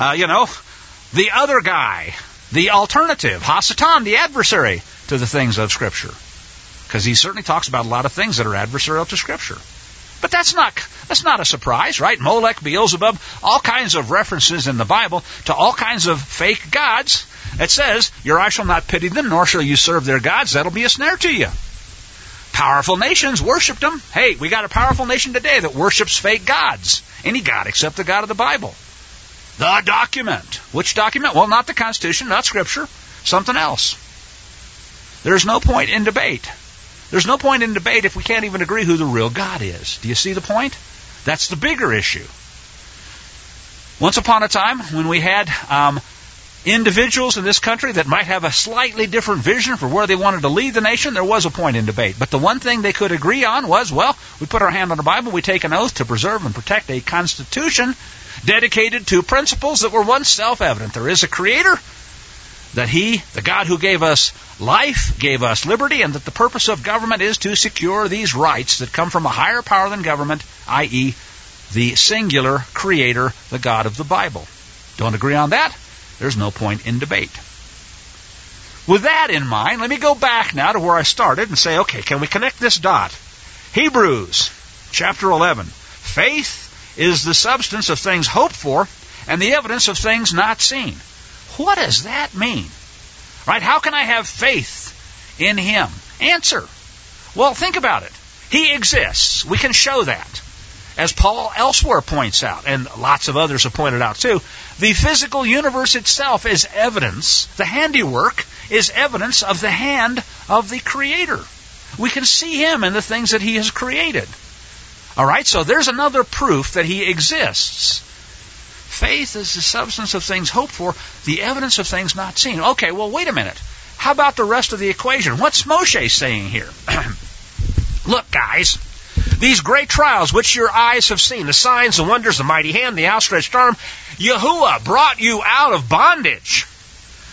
the other guy, the alternative, Hasatan, the adversary to the things of Scripture. Because he certainly talks about a lot of things that are adversarial to Scripture. But that's not a surprise, right? Molech, Beelzebub, all kinds of references in the Bible to all kinds of fake gods. It says, your eye shall not pity them, nor shall you serve their gods. That'll be a snare to you. Powerful nations worshipped them. Hey, we got a powerful nation today that worships fake gods. Any god except the God of the Bible. The document. Which document? Well, not the Constitution, not Scripture. Something else. There's no point in debate. There's no point in debate if we can't even agree who the real God is. Do you see the point? That's the bigger issue. Once upon a time, when we had individuals in this country that might have a slightly different vision for where they wanted to lead the nation, there was a point in debate. But the one thing they could agree on was, well, we put our hand on the Bible, we take an oath to preserve and protect a Constitution dedicated to principles that were once self-evident. There is a Creator, that He, the God who gave us life, gave us liberty, and that the purpose of government is to secure these rights that come from a higher power than government, i.e., the singular Creator, the God of the Bible. Don't agree on that? There's no point in debate. With that in mind, let me go back now to where I started and say, okay, can we connect this dot? Hebrews chapter 11. Faith is the substance of things hoped for and the evidence of things not seen. What does that mean? Right? How can I have faith in Him? Answer. Well, think about it. He exists. We can show that. As Paul elsewhere points out, and lots of others have pointed out too, the physical universe itself is evidence, the handiwork is evidence of the hand of the Creator. We can see Him in the things that He has created. All right, so there's another proof that He exists. Faith is the substance of things hoped for, the evidence of things not seen. Okay, well, wait a minute. How about the rest of the equation? What's Moshe saying here? Look, guys, these great trials which your eyes have seen, the signs, the wonders, the mighty hand, the outstretched arm, Yahuwah brought you out of bondage.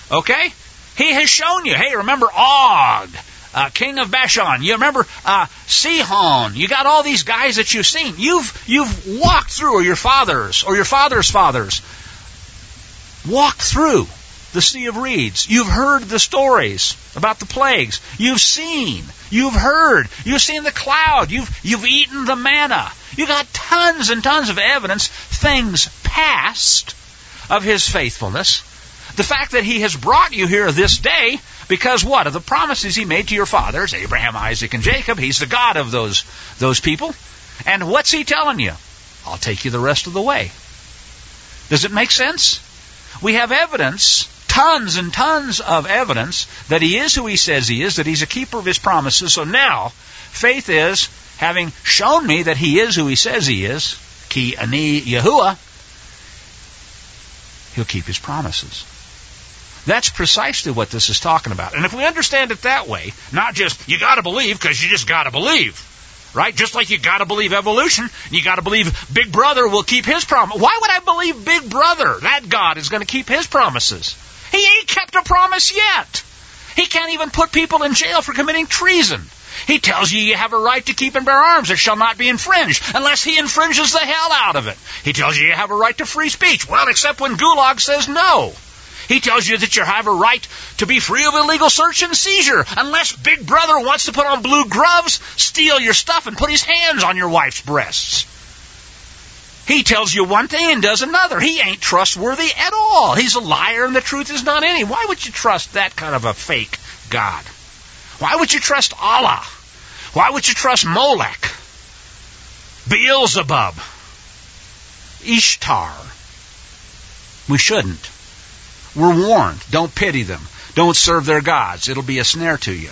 Okay? He has shown you. Hey, remember Og, king of Bashan. You remember Sihon. You got all these guys that you've seen. You've walked through, or your fathers fathers walked through the Sea of Reeds. You've heard the stories about the plagues. You've seen. You've heard. You've seen the cloud. You've eaten the manna. You got tons and tons of evidence, things past, of His faithfulness. The fact that He has brought you here this day because what? Of the promises He made to your fathers, Abraham, Isaac, and Jacob. He's the God of those people. And what's He telling you? I'll take you the rest of the way. Does it make sense? We have evidence, tons and tons of evidence, that He is who He says He is, that He's a keeper of His promises. So now, faith is, having shown me that He is who He says He is, Ki Ani Yahuwah, He'll keep His promises. That's precisely what this is talking about. And if we understand it that way, not just, you got to believe because you just got to believe, right? Just like you got to believe evolution, and you got to believe Big Brother will keep his promise. Why would I believe Big Brother? That God is going to keep His promises. He ain't kept a promise yet. He can't even put people in jail for committing treason. He tells you have a right to keep and bear arms that shall not be infringed unless He infringes the hell out of it. He tells you have a right to free speech. Well, except when Gulag says no. He tells you that you have a right to be free of illegal search and seizure unless Big Brother wants to put on blue gloves, steal your stuff, and put his hands on your wife's breasts. He tells you one thing and does another. He ain't trustworthy at all. He's a liar and the truth is not in Him. Why would you trust that kind of a fake God? Why would you trust Allah? Why would you trust Molech, Beelzebub, Ishtar? We shouldn't. We're warned. Don't pity them. Don't serve their gods. It'll be a snare to you.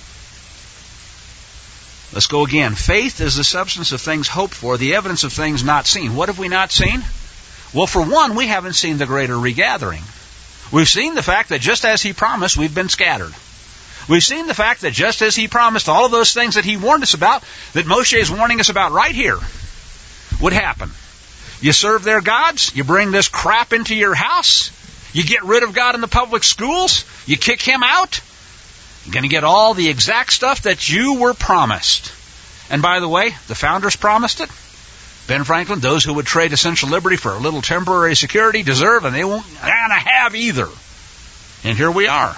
Let's go again. Faith is the substance of things hoped for, the evidence of things not seen. What have we not seen? Well, for one, we haven't seen the greater regathering. We've seen the fact that just as He promised, we've been scattered. We've seen the fact that just as He promised, all of those things that He warned us about, that Moshe is warning us about right here, would happen. You serve their gods, you bring this crap into your house, you get rid of God in the public schools, you kick Him out, you're going to get all the exact stuff that you were promised. And by the way, the founders promised it. Ben Franklin, those who would trade essential liberty for a little temporary security deserve, and they won't gonna have either. And here we are.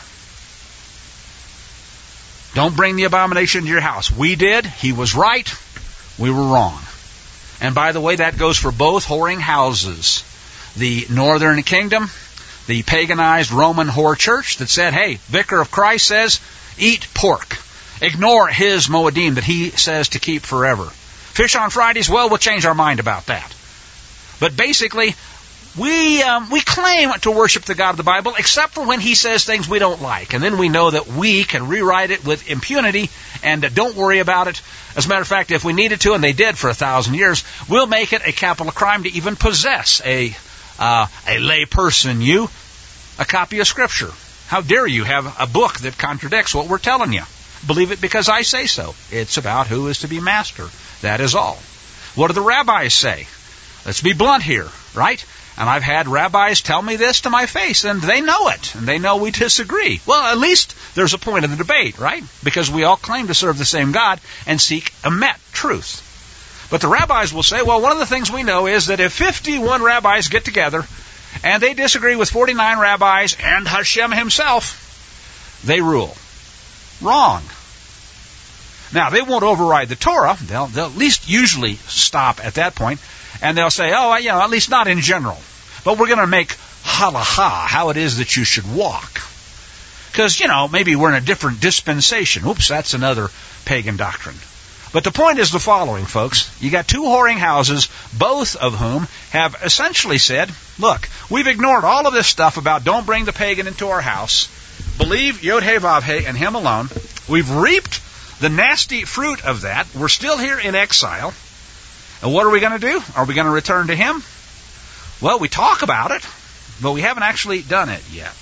Don't bring the abomination into your house. We did. He was right. We were wrong. And by the way, that goes for both whoring houses. The northern kingdom, the paganized Roman whore church that said, hey, Vicar of Christ says, eat pork. Ignore his Moedim that he says to keep forever. Fish on Fridays, well, we'll change our mind about that. But basically, we claim to worship the God of the Bible, except for when He says things we don't like. And then we know that we can rewrite it with impunity, and don't worry about it. As a matter of fact, if we needed to, and they did for 1,000 years, we'll make it a capital crime to even possess a lay person, a copy of Scripture. How dare you have a book that contradicts what we're telling you? Believe it because I say so. It's about who is to be master. That is all. What do the rabbis say? Let's be blunt here, right? And I've had rabbis tell me this to my face, and they know it, and they know we disagree. Well, at least there's a point in the debate, right? Because we all claim to serve the same God and seek emet truth. But the rabbis will say, well, one of the things we know is that if 51 rabbis get together and they disagree with 49 rabbis and Hashem Himself, they rule. Wrong. Now, they won't override the Torah. They'll at least usually stop at that point, and they'll say, at least not in general. But we're going to make halacha, how it is that you should walk. Because, maybe we're in a different dispensation. Oops, that's another pagan doctrine. But the point is the following, folks. You got two whoring houses, both of whom have essentially said, look, we've ignored all of this stuff about don't bring the pagan into our house. Believe Yod-Heh-Vav-Heh and Him alone. We've reaped the nasty fruit of that. We're still here in exile. And what are we going to do? Are we going to return to Him? Well, we talk about it, but we haven't actually done it yet.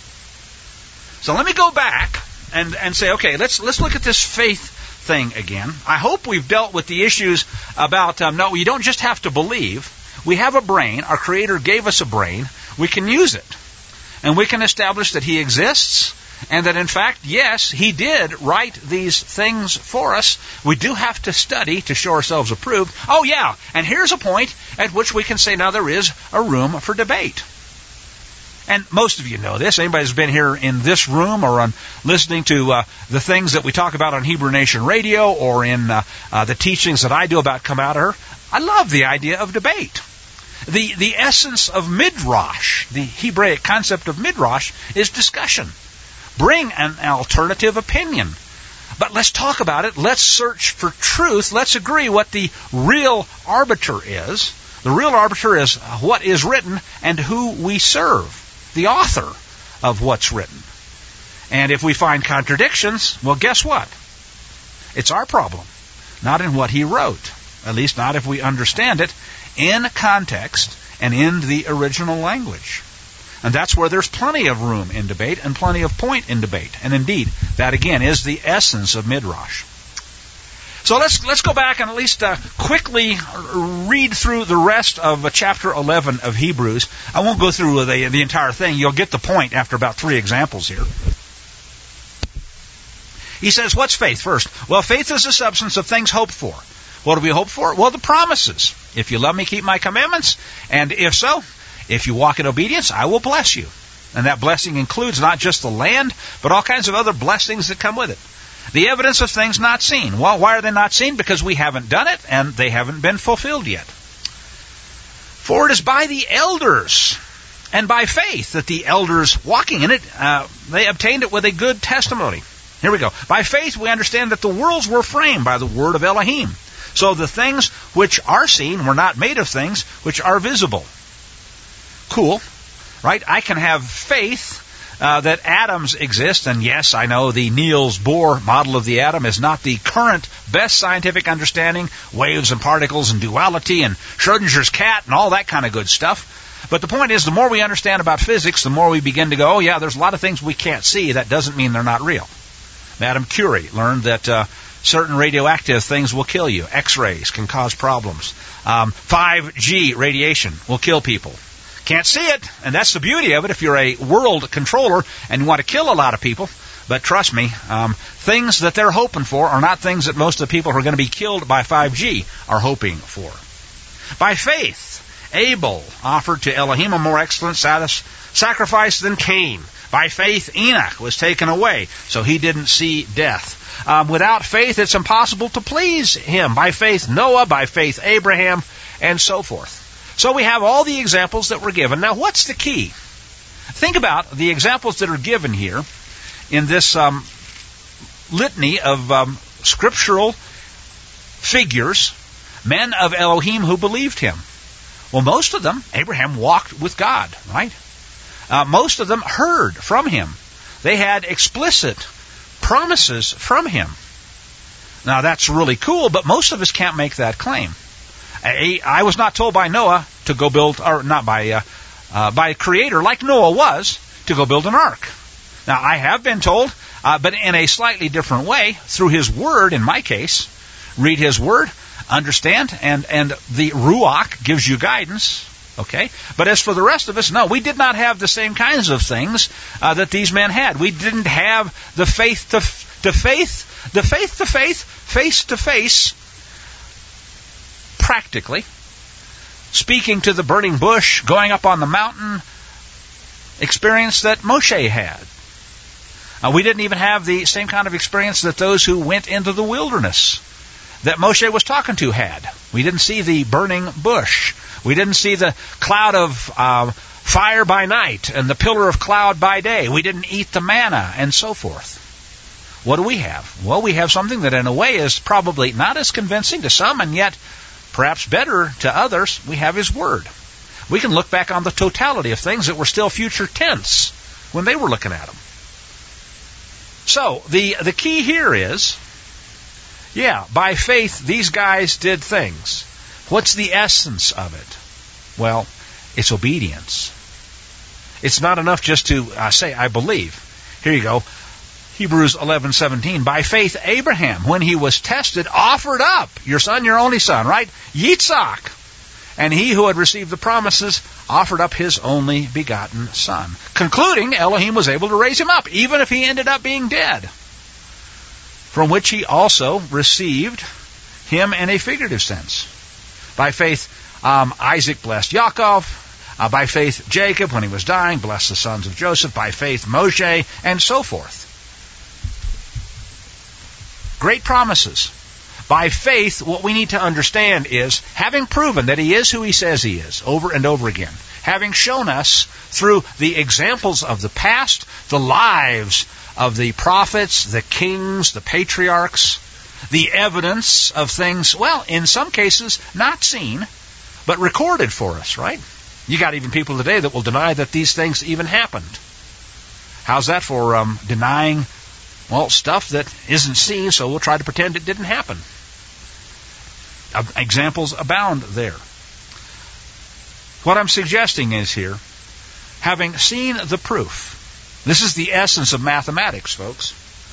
So let me go back and say, okay, let's look at this faith thing again. I hope we've dealt with the issues about, no, you don't just have to believe. We have a brain. Our Creator gave us a brain. We can use it. and we can establish that he exists, and that in fact, yes, he did write these things for us. We do have to study to show ourselves approved. Oh yeah, and here's a point at which we can say now there is a room for debate. And most of you know this. Anybody who's been here in this room or on listening to the things that we talk about on Hebrew Nation Radio or in the teachings that I do about Come Out of Her, I love the idea of debate. The essence of midrash, the Hebraic concept of midrash, is discussion. Bring an alternative opinion. But let's talk about it. Let's search for truth. Let's agree what the real arbiter is. The real arbiter is what is written and who we serve. The author of what's written. And if we find contradictions, well, guess what? It's our problem, not in what he wrote. At least not if we understand it in context and in the original language. And that's where there's plenty of room in debate and plenty of point in debate. And indeed, that again is the essence of midrash. So let's go back and at least quickly read through the rest of chapter 11 of Hebrews. I won't go through the entire thing. You'll get the point after about 3 examples here. He says, what's faith first? Well, faith is the substance of things hoped for. What do we hope for? Well, the promises. If you love me, keep my commandments. And if so, if you walk in obedience, I will bless you. And that blessing includes not just the land, but all kinds of other blessings that come with it. The evidence of things not seen. Well, why are they not seen? Because we haven't done it, and they haven't been fulfilled yet. For it is by the elders and by faith that the elders walking in it, they obtained it with a good testimony. Here we go. By faith we understand that the worlds were framed by the word of Elohim. So the things which are seen were not made of things which are visible. Cool, right? I can have faith that atoms exist, and yes, I know the Niels Bohr model of the atom is not the current best scientific understanding, waves and particles and duality and Schrödinger's cat and all that kind of good stuff. But the point is, the more we understand about physics, the more we begin to go, oh yeah, there's a lot of things we can't see. That doesn't mean they're not real. Madame Curie learned that certain radioactive things will kill you. X-rays can cause problems. 5G radiation will kill people. Can't see it, and that's the beauty of it if you're a world controller and you want to kill a lot of people. But trust me, things that they're hoping for are not things that most of the people who are going to be killed by 5G are hoping for. By faith, Abel offered to Elohim a more excellent sacrifice than Cain. By faith, Enoch was taken away, so he didn't see death. Without faith, it's impossible to please him. By faith, Noah. By faith, Abraham, and so forth. So we have all the examples that were given. Now, what's the key? Think about the examples that are given here in this litany of scriptural figures, men of Elohim who believed him. Well, most of them, Abraham walked with God, right? Most of them heard from him. They had explicit promises from him. Now, that's really cool, but most of us can't make that claim. I was not told by Noah to go build, or not by a creator like Noah was, to go build an ark. Now, I have been told, but in a slightly different way, through his word, in my case. Read his word, understand, and the Ruach gives you guidance. Okay? But as for the rest of us, no, we did not have the same kinds of things that these men had. We didn't have the faith to faith, face-to-face, practically, speaking to the burning bush, going up on the mountain, experience that Moshe had. We didn't even have the same kind of experience that those who went into the wilderness that Moshe was talking to had. We didn't see the burning bush. We didn't see the cloud of fire by night and the pillar of cloud by day. We didn't eat the manna and so forth. What do we have? Well, we have something that in a way is probably not as convincing to some and yet perhaps better to others. We have his word. We can look back on the totality of things that were still future tense when they were looking at them. So, the key here is, by faith, these guys did things. What's the essence of it? Well, it's obedience. It's not enough just to say, I believe. Here you go. Hebrews 11:17. By faith, Abraham, when he was tested, offered up your son, your only son, right? Yitzhak. And he who had received the promises offered up his only begotten Son, concluding Elohim was able to raise him up, even if he ended up being dead, from which he also received him in a figurative sense. By faith, Isaac blessed Yaakov. By faith, Jacob, when he was dying, blessed the sons of Joseph. By faith, Moshe, and so forth. Great promises. By faith, what we need to understand is, having proven that he is who he says he is, over and over again, having shown us through the examples of the past, the lives of the prophets, the kings, the patriarchs, the evidence of things, well, in some cases, not seen, but recorded for us, right? You got even people today that will deny that these things even happened. How's that for denying, well, stuff that isn't seen, so we'll try to pretend it didn't happen? Examples abound there. What I'm suggesting is here, having seen the proof, this is the essence of mathematics, folks.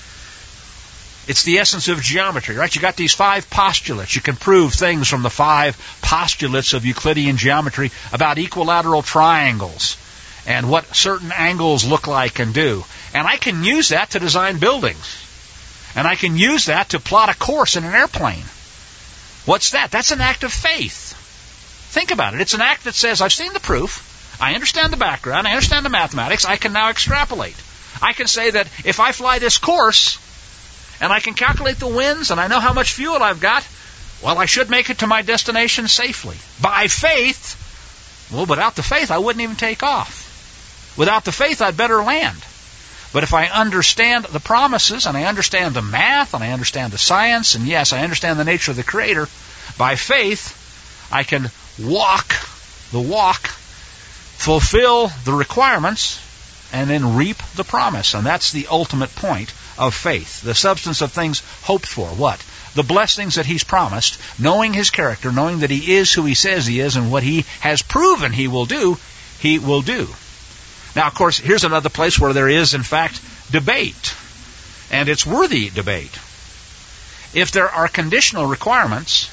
It's the essence of geometry, right? You got these 5 postulates. You can prove things from the 5 postulates of Euclidean geometry about equilateral triangles and what certain angles look like and do. And I can use that to design buildings. And I can use that to plot a course in an airplane. What's that? That's an act of faith. Think about it. It's an act that says, I've seen the proof, I understand the background, I understand the mathematics, I can now extrapolate. I can say that if I fly this course, and I can calculate the winds, and I know how much fuel I've got, well, I should make it to my destination safely. By faith, well, without the faith, I wouldn't even take off. Without the faith, I'd better land. But if I understand the promises, and I understand the math, and I understand the science, and yes, I understand the nature of the Creator, by faith, I can walk the walk, fulfill the requirements, and then reap the promise. And that's the ultimate point of faith. The substance of things hoped for. What? The blessings that He's promised, knowing His character, knowing that He is who He says He is, and what He has proven He will do, He will do. Now, of course, here's another place where there is, in fact, debate. And it's worthy debate. If there are conditional requirements,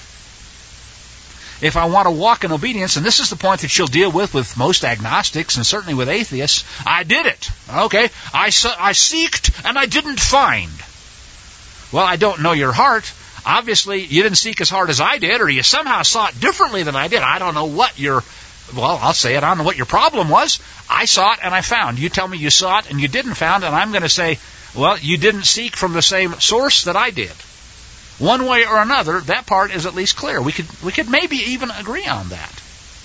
if I want to walk in obedience, and this is the point that she'll deal with most agnostics and certainly with atheists, I did it. Okay, I seeked and I didn't find. Well, I don't know your heart. Obviously, you didn't seek as hard as I did, or you somehow sought differently than I did. I don't know what I'll say it. I don't know what your problem was. I sought and I found. You tell me you sought and you didn't found, and I'm going to say, well, you didn't seek from the same source that I did. One way or another, that part is at least clear. We could maybe even agree on that.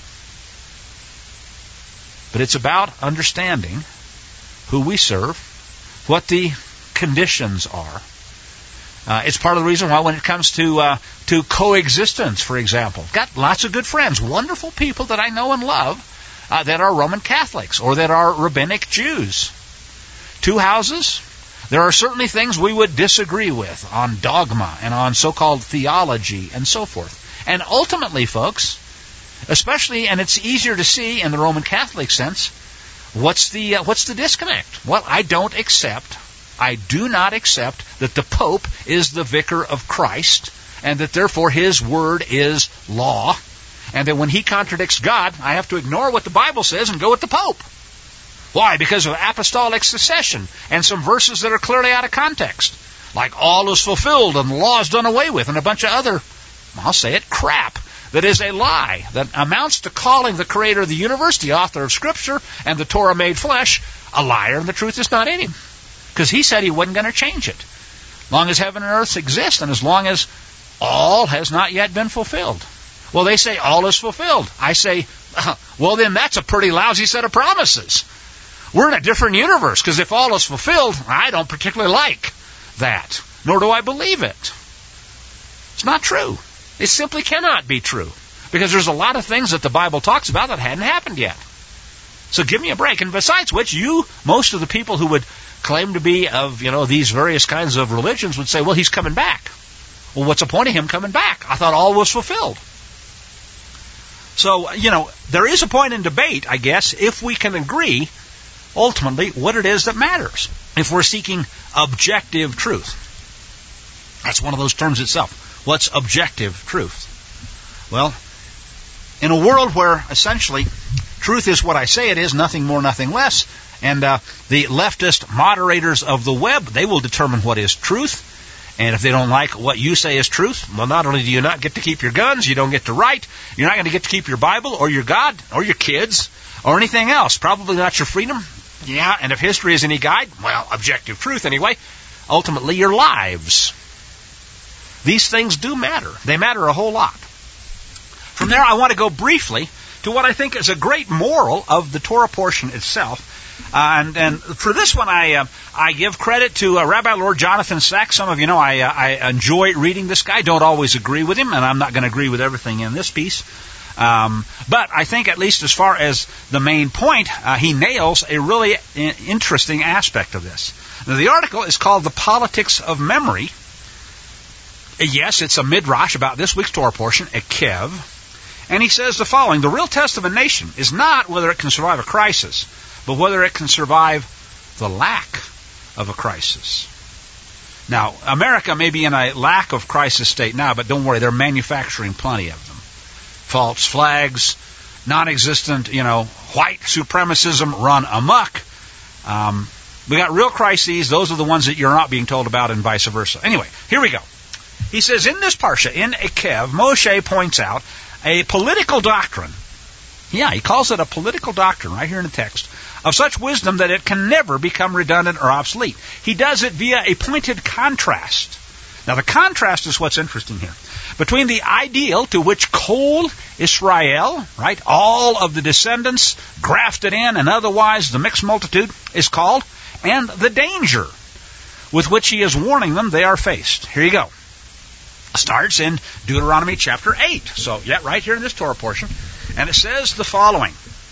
But it's about understanding who we serve, what the conditions are. It's part of the reason why when it comes to coexistence, for example, got lots of good friends, wonderful people that I know and love that are Roman Catholics or that are rabbinic Jews. 2 houses. There are certainly things we would disagree with on dogma and on so-called theology and so forth. And ultimately, folks, especially, and it's easier to see in the Roman Catholic sense, what's the disconnect? Well, I do not accept that the Pope is the vicar of Christ, and that therefore his word is law, and that when he contradicts God, I have to ignore what the Bible says and go with the Pope. Why? Because of apostolic succession and some verses that are clearly out of context, like all is fulfilled and the law is done away with, and a bunch of other, I'll say it, crap that is a lie that amounts to calling the Creator of the universe, the author of Scripture, and the Torah made flesh, a liar, and the truth is not in him. Because he said he wasn't going to change it. As long as heaven and earth exist, and as long as all has not yet been fulfilled. Well, they say all is fulfilled. I say, well, then that's a pretty lousy set of promises. We're in a different universe, because if all is fulfilled, I don't particularly like that, nor do I believe it. It's not true. It simply cannot be true, because there's a lot of things that the Bible talks about that hadn't happened yet. So give me a break. And besides which, most of the people who would claim to be of, these various kinds of religions would say, well, he's coming back. Well, what's the point of him coming back? I thought all was fulfilled. So, there is a point in debate, I guess, if we can agree ultimately what it is that matters. If we're seeking objective truth. That's one of those terms itself. What's objective truth? Well, in a world where essentially truth is what I say it is, nothing more, nothing less, and the leftist moderators of the web, they will determine what is truth. And if they don't like what you say is truth, well, not only do you not get to keep your guns, you don't get to write, you're not going to get to keep your Bible or your God or your kids or anything else. Probably not your freedom. Yeah, and if history is any guide, well, objective truth anyway, ultimately your lives. These things do matter. They matter a whole lot. From there, I want to go briefly to what I think is a great moral of the Torah portion itself. And for this one, I give credit to Rabbi Lord Jonathan Sacks. Some of you know I enjoy reading this guy. Don't always agree with him, and I'm not going to agree with everything in this piece. But I think at least as far as the main point, he nails a really interesting aspect of this. Now, the article is called The Politics of Memory. Yes, it's a midrash about this week's Torah portion, a kev. And he says the following: the real test of a nation is not whether it can survive a crisis, but whether it can survive the lack of a crisis. Now, America may be in a lack of crisis state now, but don't worry, they're manufacturing plenty of them. False flags, non-existent, white supremacism run amok. We got real crises. Those are the ones that you're not being told about, and vice versa. Anyway, here we go. He says, in this parsha, in Akev, Moshe points out a political doctrine. Yeah, he calls it a political doctrine right here in the text, of such wisdom that it can never become redundant or obsolete. He does it via a pointed contrast. Now, the contrast is what's interesting here. Between the ideal to which Kol Israel, right, all of the descendants grafted in and otherwise the mixed multitude is called, and the danger with which he is warning them they are faced. Here you go. Starts in Deuteronomy chapter 8. So, yeah, right here in this Torah portion. And it says the following: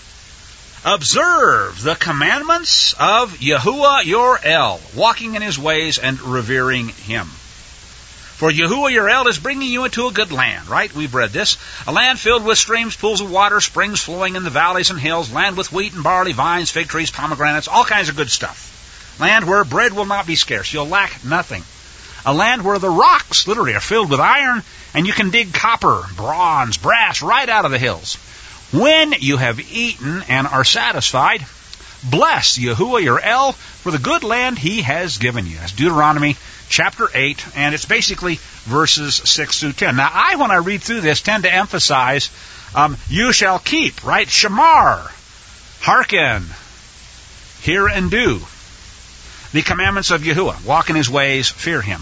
observe the commandments of Yahuwah your El, walking in his ways and revering him. For Yahuwah your El is bringing you into a good land, right? We've read this. A land filled with streams, pools of water, springs flowing in the valleys and hills, land with wheat and barley, vines, fig trees, pomegranates, all kinds of good stuff. Land where bread will not be scarce. You'll lack nothing. A land where the rocks literally are filled with iron, and you can dig copper, bronze, brass right out of the hills. When you have eaten and are satisfied, bless Yahuwah your El for the good land he has given you. That's Deuteronomy chapter 8, and it's basically verses 6 through 10. Now, when I read through this, tend to emphasize, you shall keep, right? Shamar, hearken, hear and do the commandments of Yahuwah. Walk in his ways, fear him.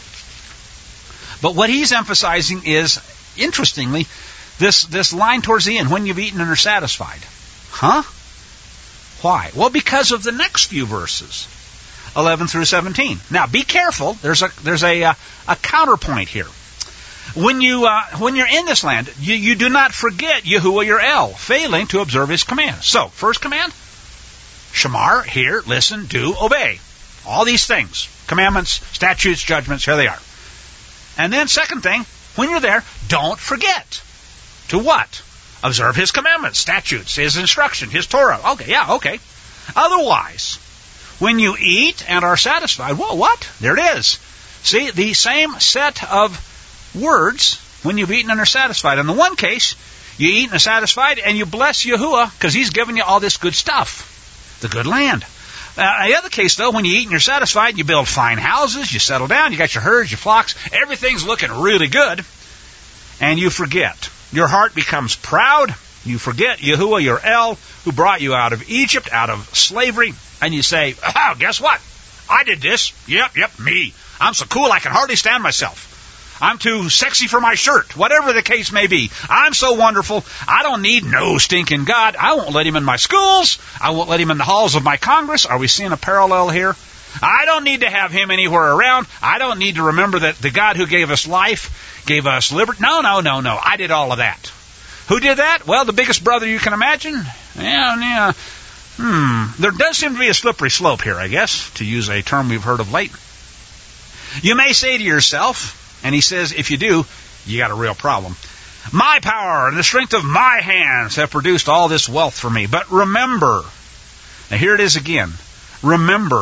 But what he's emphasizing is, interestingly, this line towards the end, when you've eaten and are satisfied. Huh? Why? Well, because of the next few verses, 11 through 17. Now, be careful. There's a counterpoint here. When you're in this land, you do not forget Yahuwah your El, failing to observe his commands. So, first command, Shamar, hear, listen, do, obey. All these things, commandments, statutes, judgments, here they are. And then second thing, when you're there, don't forget. To what? Observe his commandments, statutes, his instruction, his Torah. Okay. Otherwise, when you eat and are satisfied, whoa, what? There it is. See, the same set of words when you've eaten and are satisfied. In the one case, you eat and are satisfied and you bless Yahuwah because he's given you all this good stuff, the good land. In the other case, though, when you eat and you're satisfied, you build fine houses, you settle down, you got your herds, your flocks, everything's looking really good, and you forget. Your heart becomes proud. You forget Yahuwah your El, who brought you out of Egypt, out of slavery, and you say, oh, guess what? I did this. Yep, me. I'm so cool I can hardly stand myself. I'm too sexy for my shirt. Whatever the case may be. I'm so wonderful. I don't need no stinking God. I won't let him in my schools. I won't let him in the halls of my Congress. Are we seeing a parallel here? I don't need to have him anywhere around. I don't need to remember that the God who gave us life, gave us liberty. No. I did all of that. Who did that? Well, the biggest brother you can imagine. Yeah. There does seem to be a slippery slope here, I guess, to use a term we've heard of late. You may say to yourself, and he says, if you do, you got a real problem. My power and the strength of my hands have produced all this wealth for me. But remember, now here it is again, remember,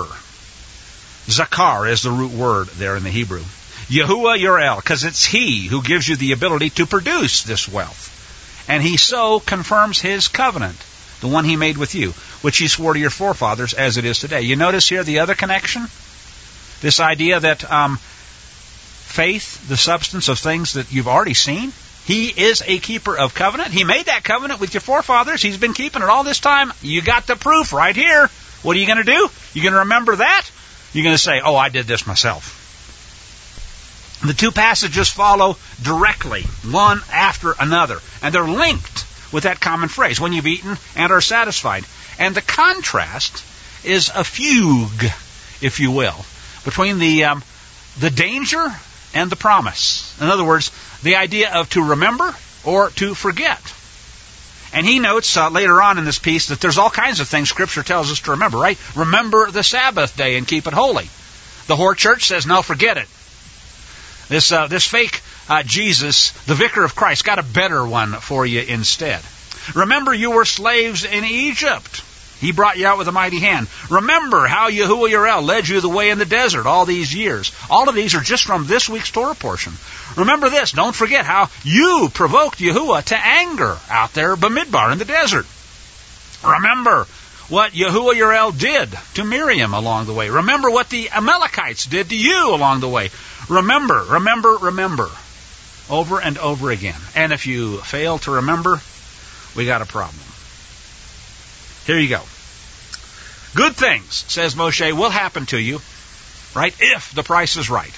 zakar is the root word there in the Hebrew. Yahuwah your El, because it's he who gives you the ability to produce this wealth. And he so confirms his covenant, the one he made with you, which he swore to your forefathers as it is today. You notice here the other connection? This idea that faith, the substance of things that you've already seen. He is a keeper of covenant. He made that covenant with your forefathers. He's been keeping it all this time. You got the proof right here. What are you going to do? You're going to remember that? You're going to say, oh, I did this myself. The two passages follow directly, one after another. And they're linked with that common phrase, when you've eaten and are satisfied. And the contrast is a fugue, if you will, between the danger and the promise. In other words, the idea of to remember or to forget. And he notes later on in this piece that there's all kinds of things Scripture tells us to remember, right? Remember the Sabbath day and keep it holy. The Hore Church says, no, forget it. This fake Jesus, the Vicar of Christ, got a better one for you instead. Remember you were slaves in Egypt. He brought you out with a mighty hand. Remember how Yahuwah your El led you the way in the desert all these years. All of these are just from this week's Torah portion. Remember this. Don't forget how you provoked Yahuwah to anger out there Bamidbar in the desert. Remember what Yahuwah your El did to Miriam along the way. Remember what the Amalekites did to you along the way. Remember, remember, remember. Over and over again. And if you fail to remember, we got a problem. Here you go. Good things, says Moshe, will happen to you, right? If the price is right.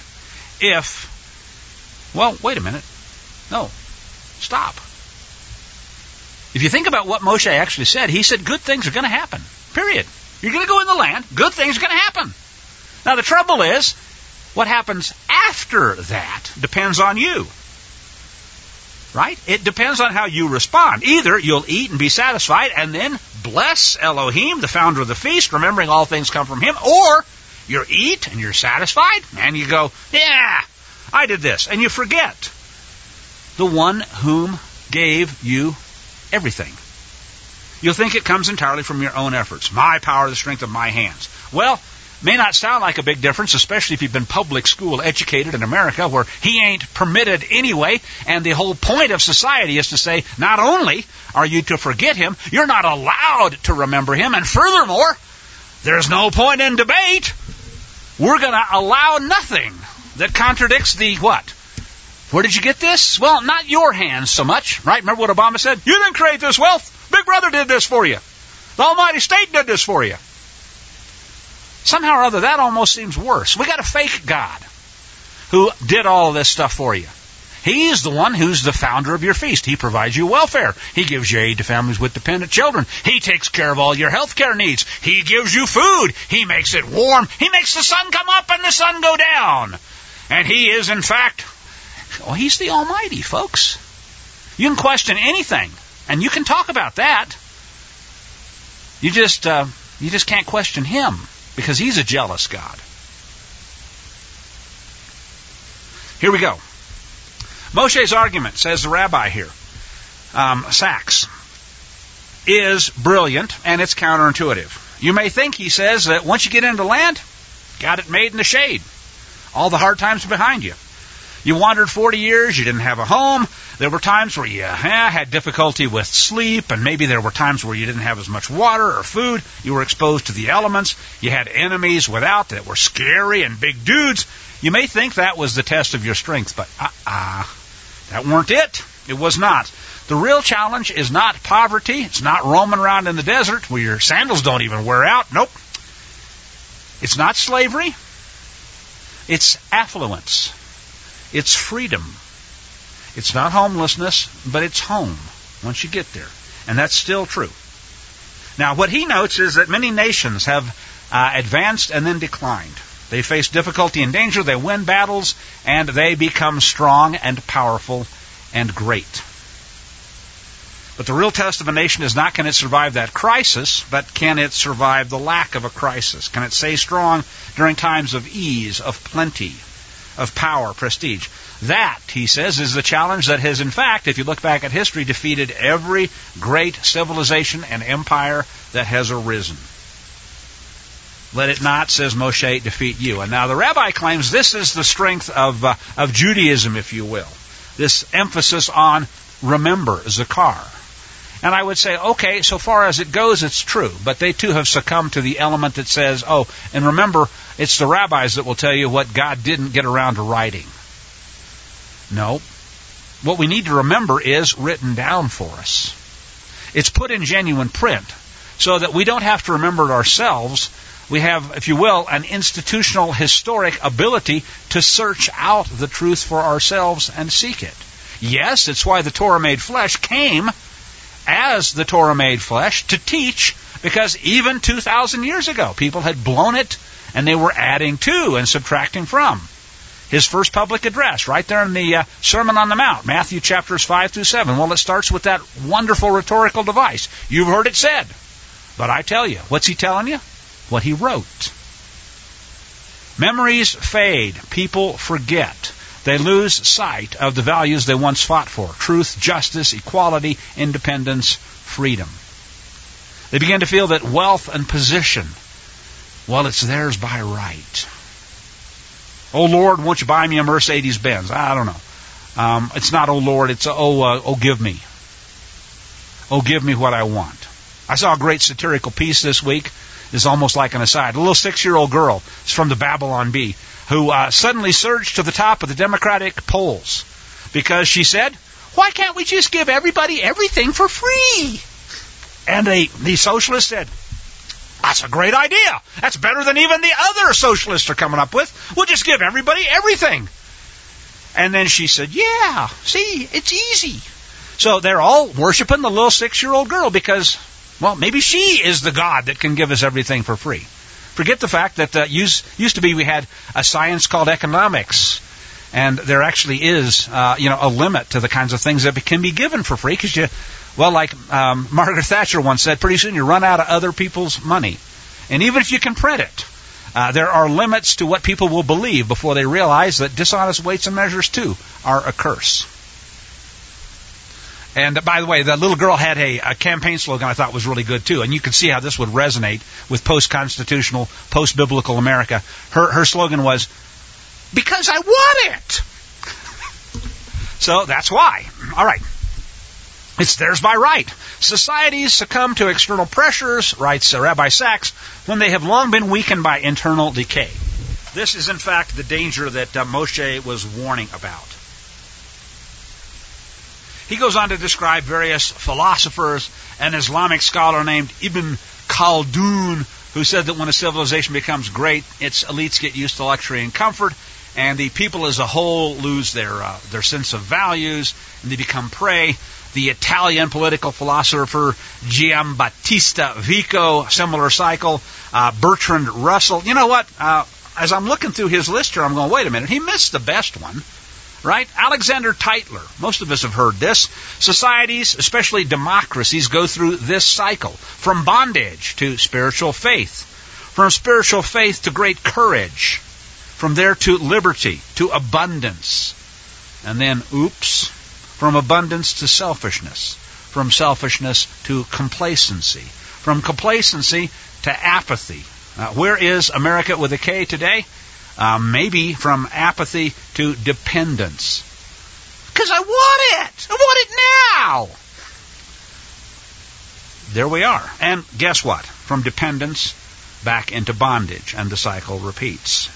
Well, wait a minute. No. Stop. If you think about what Moshe actually said, he said good things are going to happen. Period. You're going to go in the land. Good things are going to happen. Now, the trouble is, what happens after that depends on you. Right? It depends on how you respond. Either you'll eat and be satisfied and then bless Elohim, the founder of the feast, remembering all things come from him, or you eat and you're satisfied and you go, yeah, I did this. And you forget the one whom gave you everything. You'll think it comes entirely from your own efforts. My power, the strength of my hands. Well, may not sound like a big difference, especially if you've been public school educated in America, where he ain't permitted anyway, and the whole point of society is to say, not only are you to forget him, you're not allowed to remember him, and furthermore, there's no point in debate. We're going to allow nothing that contradicts the what? Where did you get this? Well, not your hands so much, right? Remember what Obama said? You didn't create this wealth. Big Brother did this for you. The Almighty State did this for you. Somehow or other, that almost seems worse. We got a fake God who did all of this stuff for you. He is the one who's the founder of your feast. He provides you welfare. He gives you aid to families with dependent children. He takes care of all your health care needs. He gives you food. He makes it warm. He makes the sun come up and the sun go down. And he is, in fact, he's the Almighty, folks. You can question anything, and you can talk about that. You just can't question him, because he's a jealous God. Here we go. Moshe's argument, says the rabbi here, Sachs, is brilliant, and it's counterintuitive. You may think, he says, that once you get into land, got it made in the shade. All the hard times are behind you. You wandered 40 years, you didn't have a home. There were times where you had difficulty with sleep, and maybe there were times where you didn't have as much water or food. You were exposed to the elements. You had enemies without that were scary and big dudes. You may think that was the test of your strength, but that weren't it. It was not. The real challenge is not poverty. It's not roaming around in the desert where your sandals don't even wear out. Nope. It's not slavery. It's affluence. It's freedom. It's not homelessness, but it's home once you get there. And that's still true. Now, what he notes is that many nations have advanced and then declined. They face difficulty and danger, they win battles, and they become strong and powerful and great. But the real test of a nation is not can it survive that crisis, but can it survive the lack of a crisis? Can it stay strong during times of ease, of plenty, of power, prestige? That, he says, is the challenge that has, in fact, if you look back at history, defeated every great civilization and empire that has arisen. Let it not, says Moshe, defeat you. And now the rabbi claims this is the strength of Judaism, if you will. This emphasis on remember, zakar. And I would say, okay, so far as it goes, it's true. But they too have succumbed to the element that says, oh, and remember, it's the rabbis that will tell you what God didn't get around to writing. No. What we need to remember is written down for us. It's put in genuine print so that we don't have to remember it ourselves. We have, if you will, an institutional historic ability to search out the truth for ourselves and seek it. Yes, it's why the Torah made flesh came as the Torah made flesh to teach, because even 2,000 years ago, people had blown it and they were adding to and subtracting from. His first public address, right there in the Sermon on the Mount, Matthew chapters 5 through 7. Well, it starts with that wonderful rhetorical device. You've heard it said, but I tell you. What's he telling you? What he wrote. Memories fade. People forget. They lose sight of the values they once fought for. Truth, justice, equality, independence, freedom. They begin to feel that wealth and position, well, it's theirs by right. Oh, Lord, won't you buy me a Mercedes-Benz? I don't know. It's not, oh, Lord, it's, oh, give me. Oh, give me what I want. I saw a great satirical piece this week. It's almost like an aside. A little 6-year-old girl, it's from the Babylon Bee, who suddenly surged to the top of the Democratic polls because she said, why can't we just give everybody everything for free? And the socialists said, that's a great idea. That's better than even the other socialists are coming up with. We'll just give everybody everything. And then she said, yeah, see, it's easy. So they're all worshiping the little 6-year-old girl because, well, maybe she is the God that can give us everything for free. Forget the fact that used to be we had a science called economics, and there actually is a limit to the kinds of things that can be given for free because like Margaret Thatcher once said, pretty soon you run out of other people's money. And even if you can print it, there are limits to what people will believe before they realize that dishonest weights and measures too are a curse. And by the way, the little girl had a campaign slogan I thought was really good too. And you can see how this would resonate with post-constitutional, post-biblical America. Her slogan was, because I want it. So that's why. All right. It's theirs by right. Societies succumb to external pressures, writes Rabbi Sachs, when they have long been weakened by internal decay. This is, in fact, the danger that Moshe was warning about. He goes on to describe various philosophers, an Islamic scholar named Ibn Khaldun, who said that when a civilization becomes great, its elites get used to luxury and comfort, and the people as a whole lose their sense of values, and they become prey. The Italian political philosopher Giambattista Vico, similar cycle. Bertrand Russell. You know what? As I'm looking through his list here, I'm going, wait a minute, he missed the best one. Right? Alexander Tytler. Most of us have heard this. Societies, especially democracies, go through this cycle. From bondage to spiritual faith. From spiritual faith to great courage. From there to liberty, to abundance. And then, from abundance to selfishness. From selfishness to complacency. From complacency to apathy. Where is America with a K today? Maybe from apathy to dependence. Because I want it! I want it now! There we are. And guess what? From dependence back into bondage, and the cycle repeats.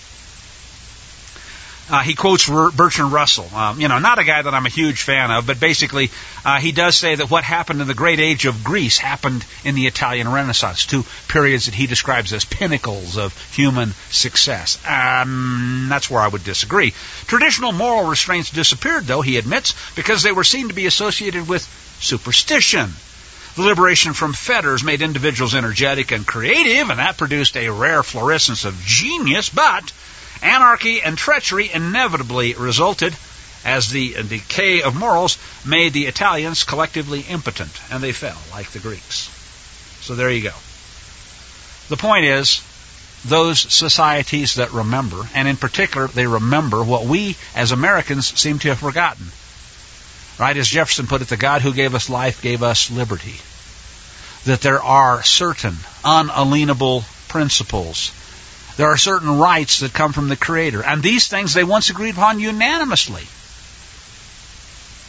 He quotes Bertrand Russell, not a guy that I'm a huge fan of, but basically he does say that what happened in the great age of Greece happened in the Italian Renaissance, two periods that he describes as pinnacles of human success. That's where I would disagree. Traditional moral restraints disappeared, though, he admits, because they were seen to be associated with superstition. The liberation from fetters made individuals energetic and creative, and that produced a rare fluorescence of genius, but anarchy and treachery inevitably resulted as the decay of morals made the Italians collectively impotent, and they fell like the Greeks. So there you go. The point is, those societies that remember, and in particular they remember what we as Americans seem to have forgotten. Right, as Jefferson put it, the God who gave us life gave us liberty. That there are certain unalienable principles. There are certain rights that come from the Creator. And these things they once agreed upon unanimously.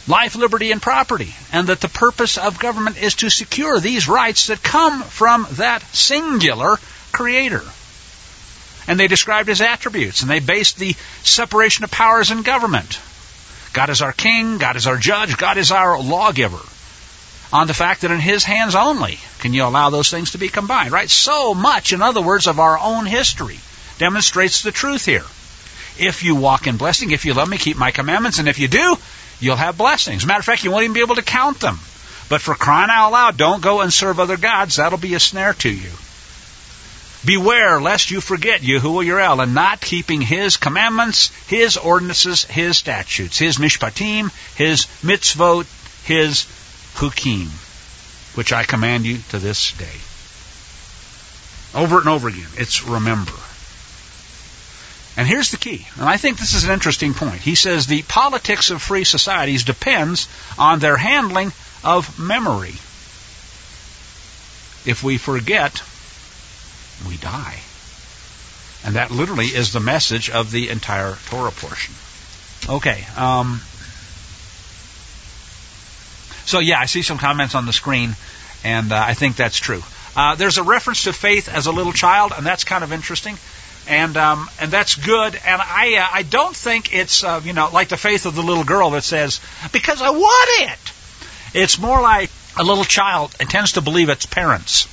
life, liberty, and property, and that the purpose of government is to secure these rights that come from that singular Creator. And they described His attributes, and they based the separation of powers in government. God is our king, God is our judge, God is our lawgiver, on the fact that in His hands only can you allow those things to be combined, right? So much, in other words, of our own history demonstrates the truth here. If you walk in blessing, if you love me, keep my commandments, and if you do, you'll have blessings. As a matter of fact, you won't even be able to count them. But for crying out loud, don't go and serve other gods. That'll be a snare to you. Beware lest you forget Yahuwah your El, and not keeping His commandments, His ordinances, His statutes, His mishpatim, His mitzvot, His hukim, which I command you to this day. Over and over again, it's remember. And here's the key, and I think this is an interesting point. He says the politics of free societies depends on their handling of memory. If we forget, we die. And that literally is the message of the entire Torah portion. Okay. So yeah, I see some comments on the screen, and I think that's true. There's a reference to faith as a little child, and that's kind of interesting. And that's good. And I don't think it's like the faith of the little girl that says, because I want it. It's more like a little child intends to believe its parents.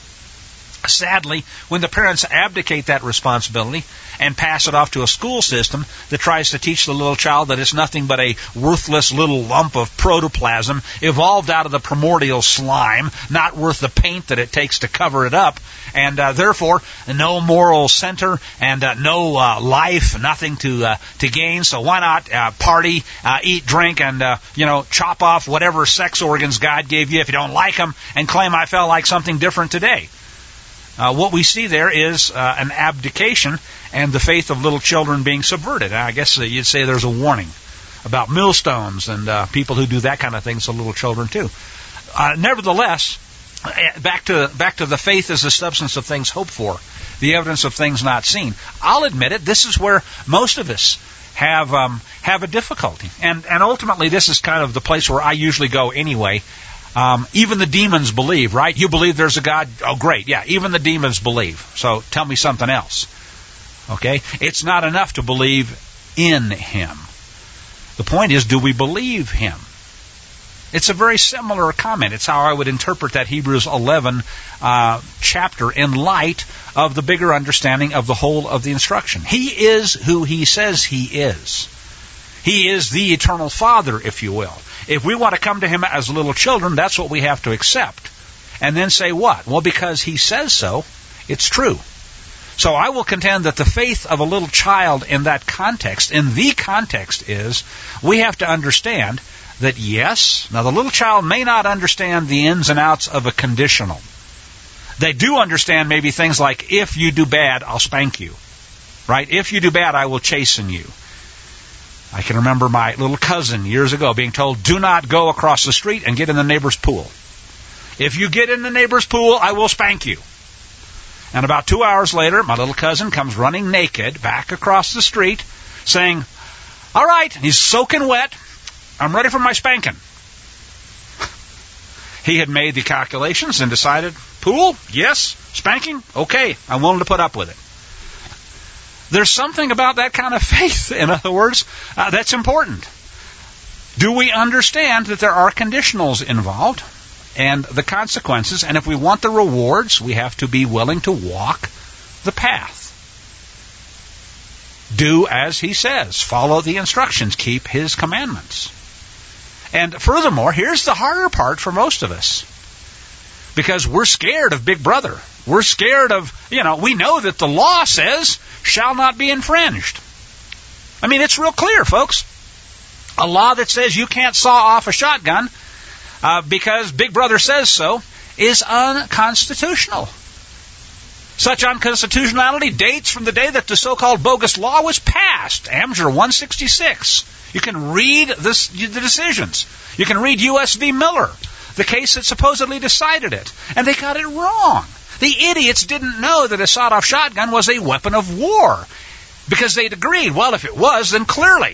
Sadly, when the parents abdicate that responsibility and pass it off to a school system that tries to teach the little child that it's nothing but a worthless little lump of protoplasm evolved out of the primordial slime, not worth the paint that it takes to cover it up, and therefore no moral center and no life, nothing to gain. So why not party, eat, drink, and chop off whatever sex organs God gave you if you don't like them, and claim I felt like something different today. What we see there is an abdication and the faith of little children being subverted. I guess you'd say there's a warning about millstones and people who do that kind of thing to little children too. Nevertheless, back to the faith as the substance of things hoped for, the evidence of things not seen. I'll admit it. This is where most of us have a difficulty, and ultimately this is kind of the place where I usually go anyway. Even the demons believe, right? You believe there's a God? Oh, great. Yeah, even the demons believe. So tell me something else. Okay? It's not enough to believe in Him. The point is, do we believe Him? It's a very similar comment. It's how I would interpret that Hebrews 11 chapter in light of the bigger understanding of the whole of the instruction. He is who He says He is. He is the eternal Father, if you will. If we want to come to Him as little children, that's what we have to accept. And then say what? Well, because He says so, it's true. So I will contend that the faith of a little child in that context, in the context, is we have to understand that yes, now the little child may not understand the ins and outs of a conditional. They do understand maybe things like, if you do bad, I'll spank you. Right? If you do bad, I will chasten you. I can remember my little cousin years ago being told, do not go across the street and get in the neighbor's pool. If you get in the neighbor's pool, I will spank you. And about 2 hours later, my little cousin comes running naked back across the street saying, all right, he's soaking wet. I'm ready for my spanking. He had made the calculations and decided, pool? Yes. Spanking? Okay. I'm willing to put up with it. There's something about that kind of faith, in other words, that's important. Do we understand that there are conditionals involved and the consequences? And if we want the rewards, we have to be willing to walk the path. Do as He says. Follow the instructions. Keep His commandments. And furthermore, here's the harder part for most of us. Because we're scared of Big Brother. We're scared of, we know that the law says shall not be infringed. I mean, it's real clear, folks. A law that says you can't saw off a shotgun because Big Brother says so is unconstitutional. Such unconstitutionality dates from the day that the so-called bogus law was passed, Amjur 166. You can read the decisions. You can read U.S. v. Miller, the case that supposedly decided it. And they got it wrong. The idiots didn't know that a sawed-off shotgun was a weapon of war because they'd agreed, well, if it was, then clearly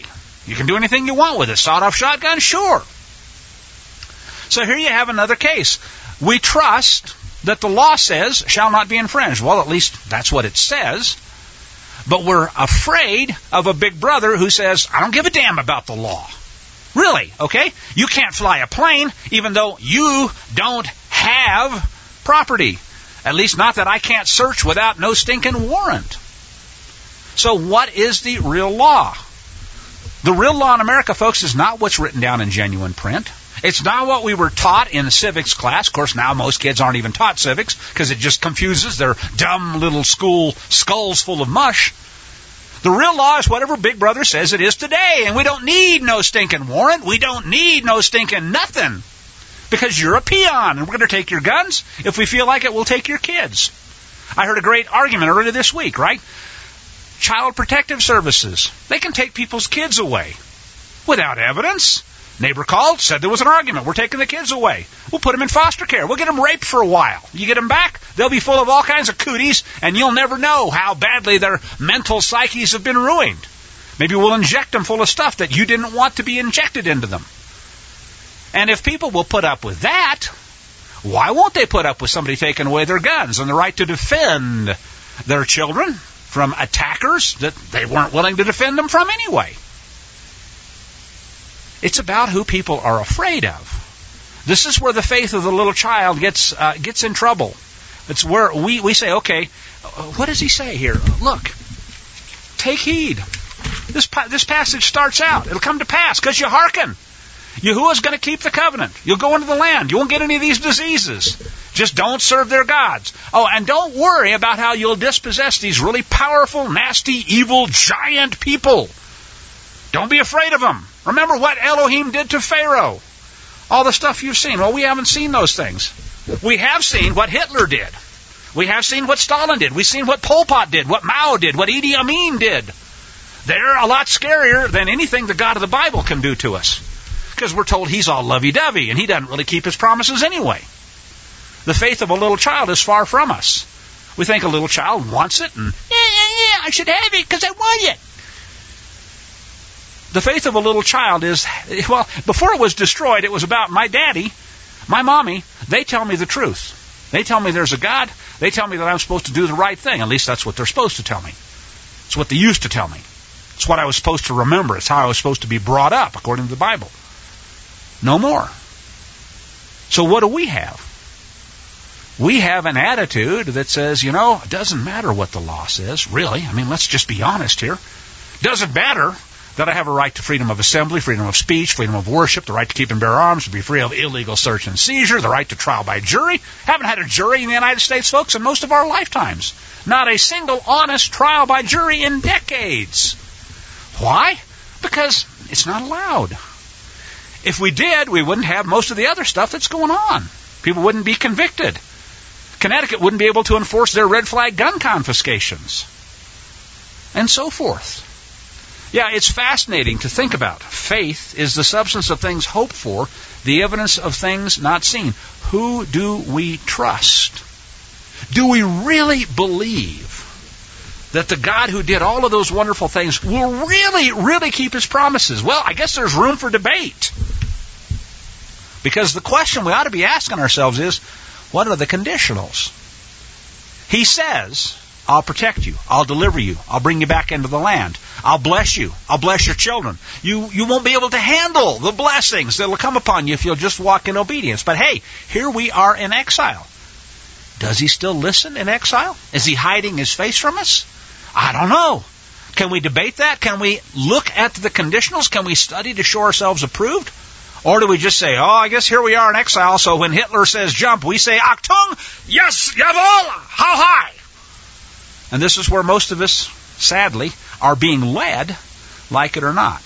You can do anything you want with it. Sawed-off shotgun? Sure. So here you have another case. We trust that the law says shall not be infringed. Well, at least that's what it says. But we're afraid of a big brother who says, I don't give a damn about the law. Really, okay? You can't fly a plane even though you don't have property. At least not that I can't search without no stinking warrant. So what is the real law? The real law in America, folks, is not what's written down in genuine print. It's not what we were taught in civics class. Of course, now most kids aren't even taught civics because it just confuses their dumb little school skulls full of mush. The real law is whatever Big Brother says it is today, and we don't need no stinking warrant. We don't need no stinking nothing because you're a peon, and we're going to take your guns. If we feel like it, we'll take your kids. I heard a great argument earlier this week, right? Child Protective Services. They can take people's kids away without evidence. Neighbor called, said there was an argument. We're taking the kids away. We'll put them in foster care. We'll get them raped for a while. You get them back, they'll be full of all kinds of cooties, and you'll never know how badly their mental psyches have been ruined. Maybe we'll inject them full of stuff that you didn't want to be injected into them. And if people will put up with that, why won't they put up with somebody taking away their guns and the right to defend their children from attackers that they weren't willing to defend them from anyway? It's about who people are afraid of. This is where the faith of the little child gets in trouble. It's where we say, okay, what does he say here? Look, take heed. This passage starts out. It'll come to pass because you hearken. Yahuwah's going to keep the covenant. You'll go into the land. You won't get any of these diseases. Just don't serve their gods. Oh, and don't worry about how you'll dispossess these really powerful, nasty, evil, giant people. Don't be afraid of them. Remember what Elohim did to Pharaoh. All the stuff you've seen. Well, we haven't seen those things. We have seen what Hitler did. We have seen what Stalin did. We've seen what Pol Pot did, what Mao did, what Idi Amin did. They're a lot scarier than anything the God of the Bible can do to us. Because we're told he's all lovey-dovey, and he doesn't really keep his promises anyway. The faith of a little child is far from us. We think a little child wants it, and yeah, I should have it because I want it. The faith of a little child is, well, before it was destroyed, it was about my daddy, my mommy. They tell me the truth. They tell me there's a God. They tell me that I'm supposed to do the right thing. At least that's what they're supposed to tell me. It's what they used to tell me. It's what I was supposed to remember. It's how I was supposed to be brought up, according to the Bible. No more. So what do we have? We have an attitude that says, it doesn't matter what the law says, really. I mean, let's just be honest here. Doesn't matter that I have a right to freedom of assembly, freedom of speech, freedom of worship, the right to keep and bear arms, to be free of illegal search and seizure, the right to trial by jury. Haven't had a jury in the United States, folks, in most of our lifetimes. Not a single honest trial by jury in decades. Why? Because it's not allowed. If we did, we wouldn't have most of the other stuff that's going on. People wouldn't be convicted. Connecticut wouldn't be able to enforce their red flag gun confiscations. And so forth. Yeah, it's fascinating to think about. Faith is the substance of things hoped for, the evidence of things not seen. Who do we trust? Do we really believe that the God who did all of those wonderful things will really, really keep his promises? Well, I guess there's room for debate. Because the question we ought to be asking ourselves is, what are the conditionals? He says, I'll protect you. I'll deliver you. I'll bring you back into the land. I'll bless you. I'll bless your children. You won't be able to handle the blessings that will come upon you if you'll just walk in obedience. But hey, here we are in exile. Does he still listen in exile? Is he hiding his face from us? I don't know. Can we debate that? Can we look at the conditionals? Can we study to show ourselves approved? Or do we just say, I guess here we are in exile, so when Hitler says jump, we say, Achtung, yes, jawohl, how high? And this is where most of us, sadly, are being led, like it or not.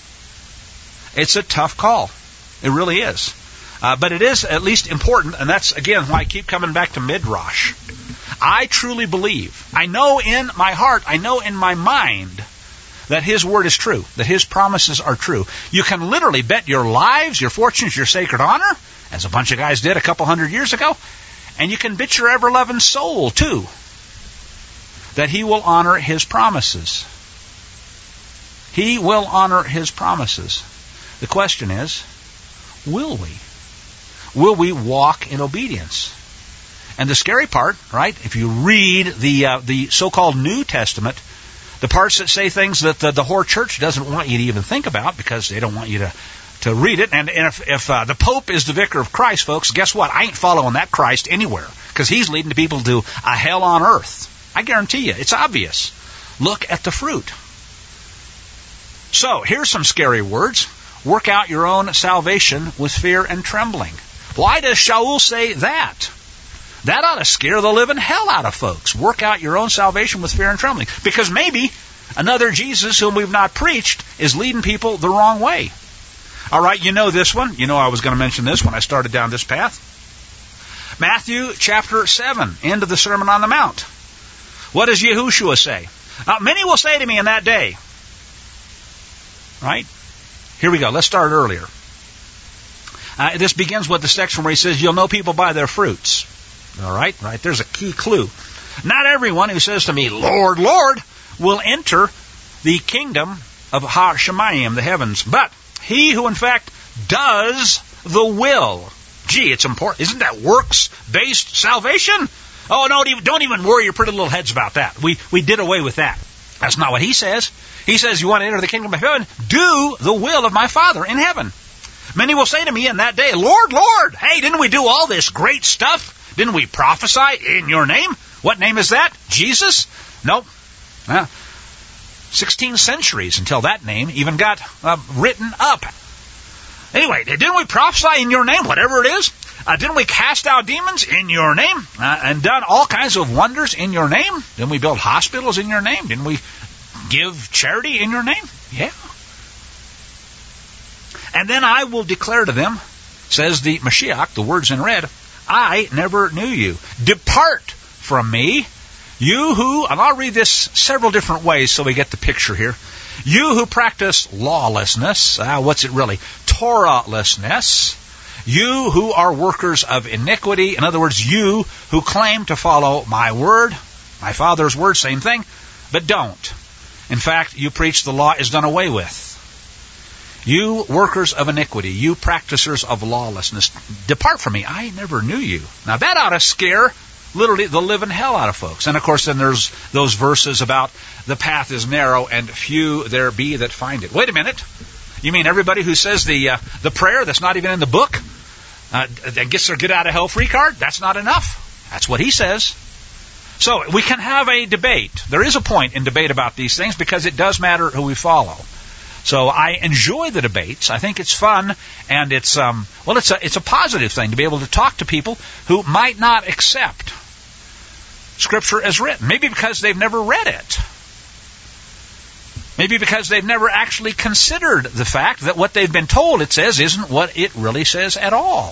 It's a tough call. It really is. But it is at least important, and that's, again, why I keep coming back to Midrash. I truly believe, I know in my heart, I know in my mind, that his word is true, that his promises are true. You can literally bet your lives, your fortunes, your sacred honor, as a bunch of guys did a couple hundred years ago, and you can bet your ever-loving soul, too, that he will honor his promises. He will honor His promises. The question is, will we? Will we walk in obedience? And the scary part, right, if you read the so-called New Testament, the parts that say things that the whole church doesn't want you to even think about because they don't want you to read it. And if the Pope is the vicar of Christ, folks, guess what? I ain't following that Christ anywhere because he's leading the people to a hell on earth. I guarantee you, it's obvious. Look at the fruit. So, here's some scary words. Work out your own salvation with fear and trembling. Why does Shaul say that? That ought to scare the living hell out of folks. Work out your own salvation with fear and trembling. Because maybe another Jesus whom we've not preached is leading people the wrong way. All right, you know this one. You know I was going to mention this when I started down this path. Matthew chapter 7, end of the Sermon on the Mount. What does Yahushua say? Many will say to me in that day. Right? Here we go. Let's start earlier. This begins with the section where he says, you'll know people by their fruits. All right? Right. There's a key clue. Not everyone who says to me, Lord, Lord, will enter the kingdom of Ha Shemayim, the heavens, but he who in fact does the will. Gee, it's important. Isn't that works-based salvation? Oh, no, don't even worry your pretty little heads about that. We did away with that. That's not what he says. He says, you want to enter the kingdom of heaven? Do the will of my Father in heaven. Many will say to me in that day, Lord, Lord, hey, didn't we do all this great stuff? Didn't we prophesy in your name? What name is that? Jesus? Nope. 16 centuries until that name even got written up. Anyway, didn't we prophesy in your name, whatever it is? Didn't we cast out demons in your name and done all kinds of wonders in your name? Didn't we build hospitals in your name? Didn't we give charity in your name? Yeah. And then I will declare to them, says the Mashiach, the words in red, I never knew you. Depart from me, you who, and I'll read this several different ways so we get the picture here. You who practice lawlessness, what's it really? Torahlessness. You who are workers of iniquity. In other words, you who claim to follow my word, my Father's word, same thing, but don't. In fact, you preach the law is done away with. You workers of iniquity, you practicers of lawlessness, depart from me. I never knew you. Now that ought to scare literally the living hell out of folks. And of course then there's those verses about the path is narrow and few there be that find it. Wait a minute. You mean everybody who says the prayer that's not even in the book that gets their get out of hell free card? That's not enough. That's what he says. So we can have a debate. There is a point in debate about these things because it does matter who we follow. So I enjoy the debates. I think it's fun, and it's a positive thing to be able to talk to people who might not accept Scripture as written. Maybe because they've never read it. Maybe because they've never actually considered the fact that what they've been told it says isn't what it really says at all.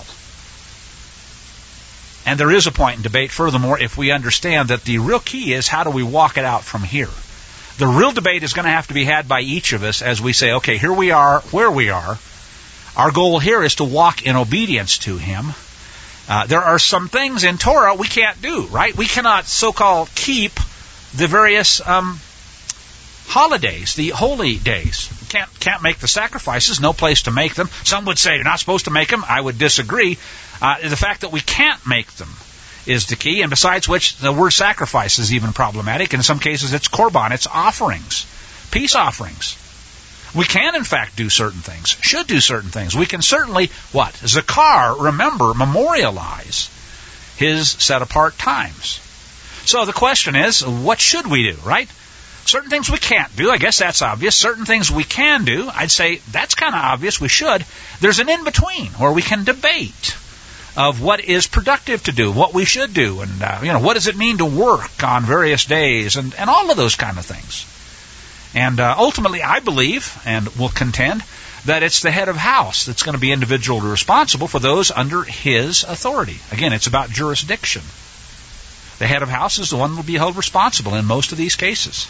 And there is a point in debate, furthermore, if we understand that the real key is how do we walk it out from here. The real debate is going to have to be had by each of us as we say, okay, here we are, where we are. Our goal here is to walk in obedience to Him. There are some things in Torah we can't do, right? We cannot so-called keep the various holidays, the holy days. We can't make the sacrifices, no place to make them. Some would say you're not supposed to make them. I would disagree. The fact that we can't make them is the key, and besides which, the word sacrifice is even problematic. In some cases, it's korban, it's offerings, peace offerings. We can, in fact, do certain things, should do certain things. We can certainly, Zakar, remember, memorialize his set-apart times. So the question is, what should we do, right? Certain things we can't do, I guess that's obvious. Certain things we can do, I'd say that's kind of obvious, we should. There's an in-between where we can debate of what is productive to do, what we should do, and what does it mean to work on various days, and all of those kind of things. And ultimately, I believe, and will contend, that it's the head of house that's going to be individually responsible for those under his authority. Again, it's about jurisdiction. The head of house is the one that will be held responsible in most of these cases.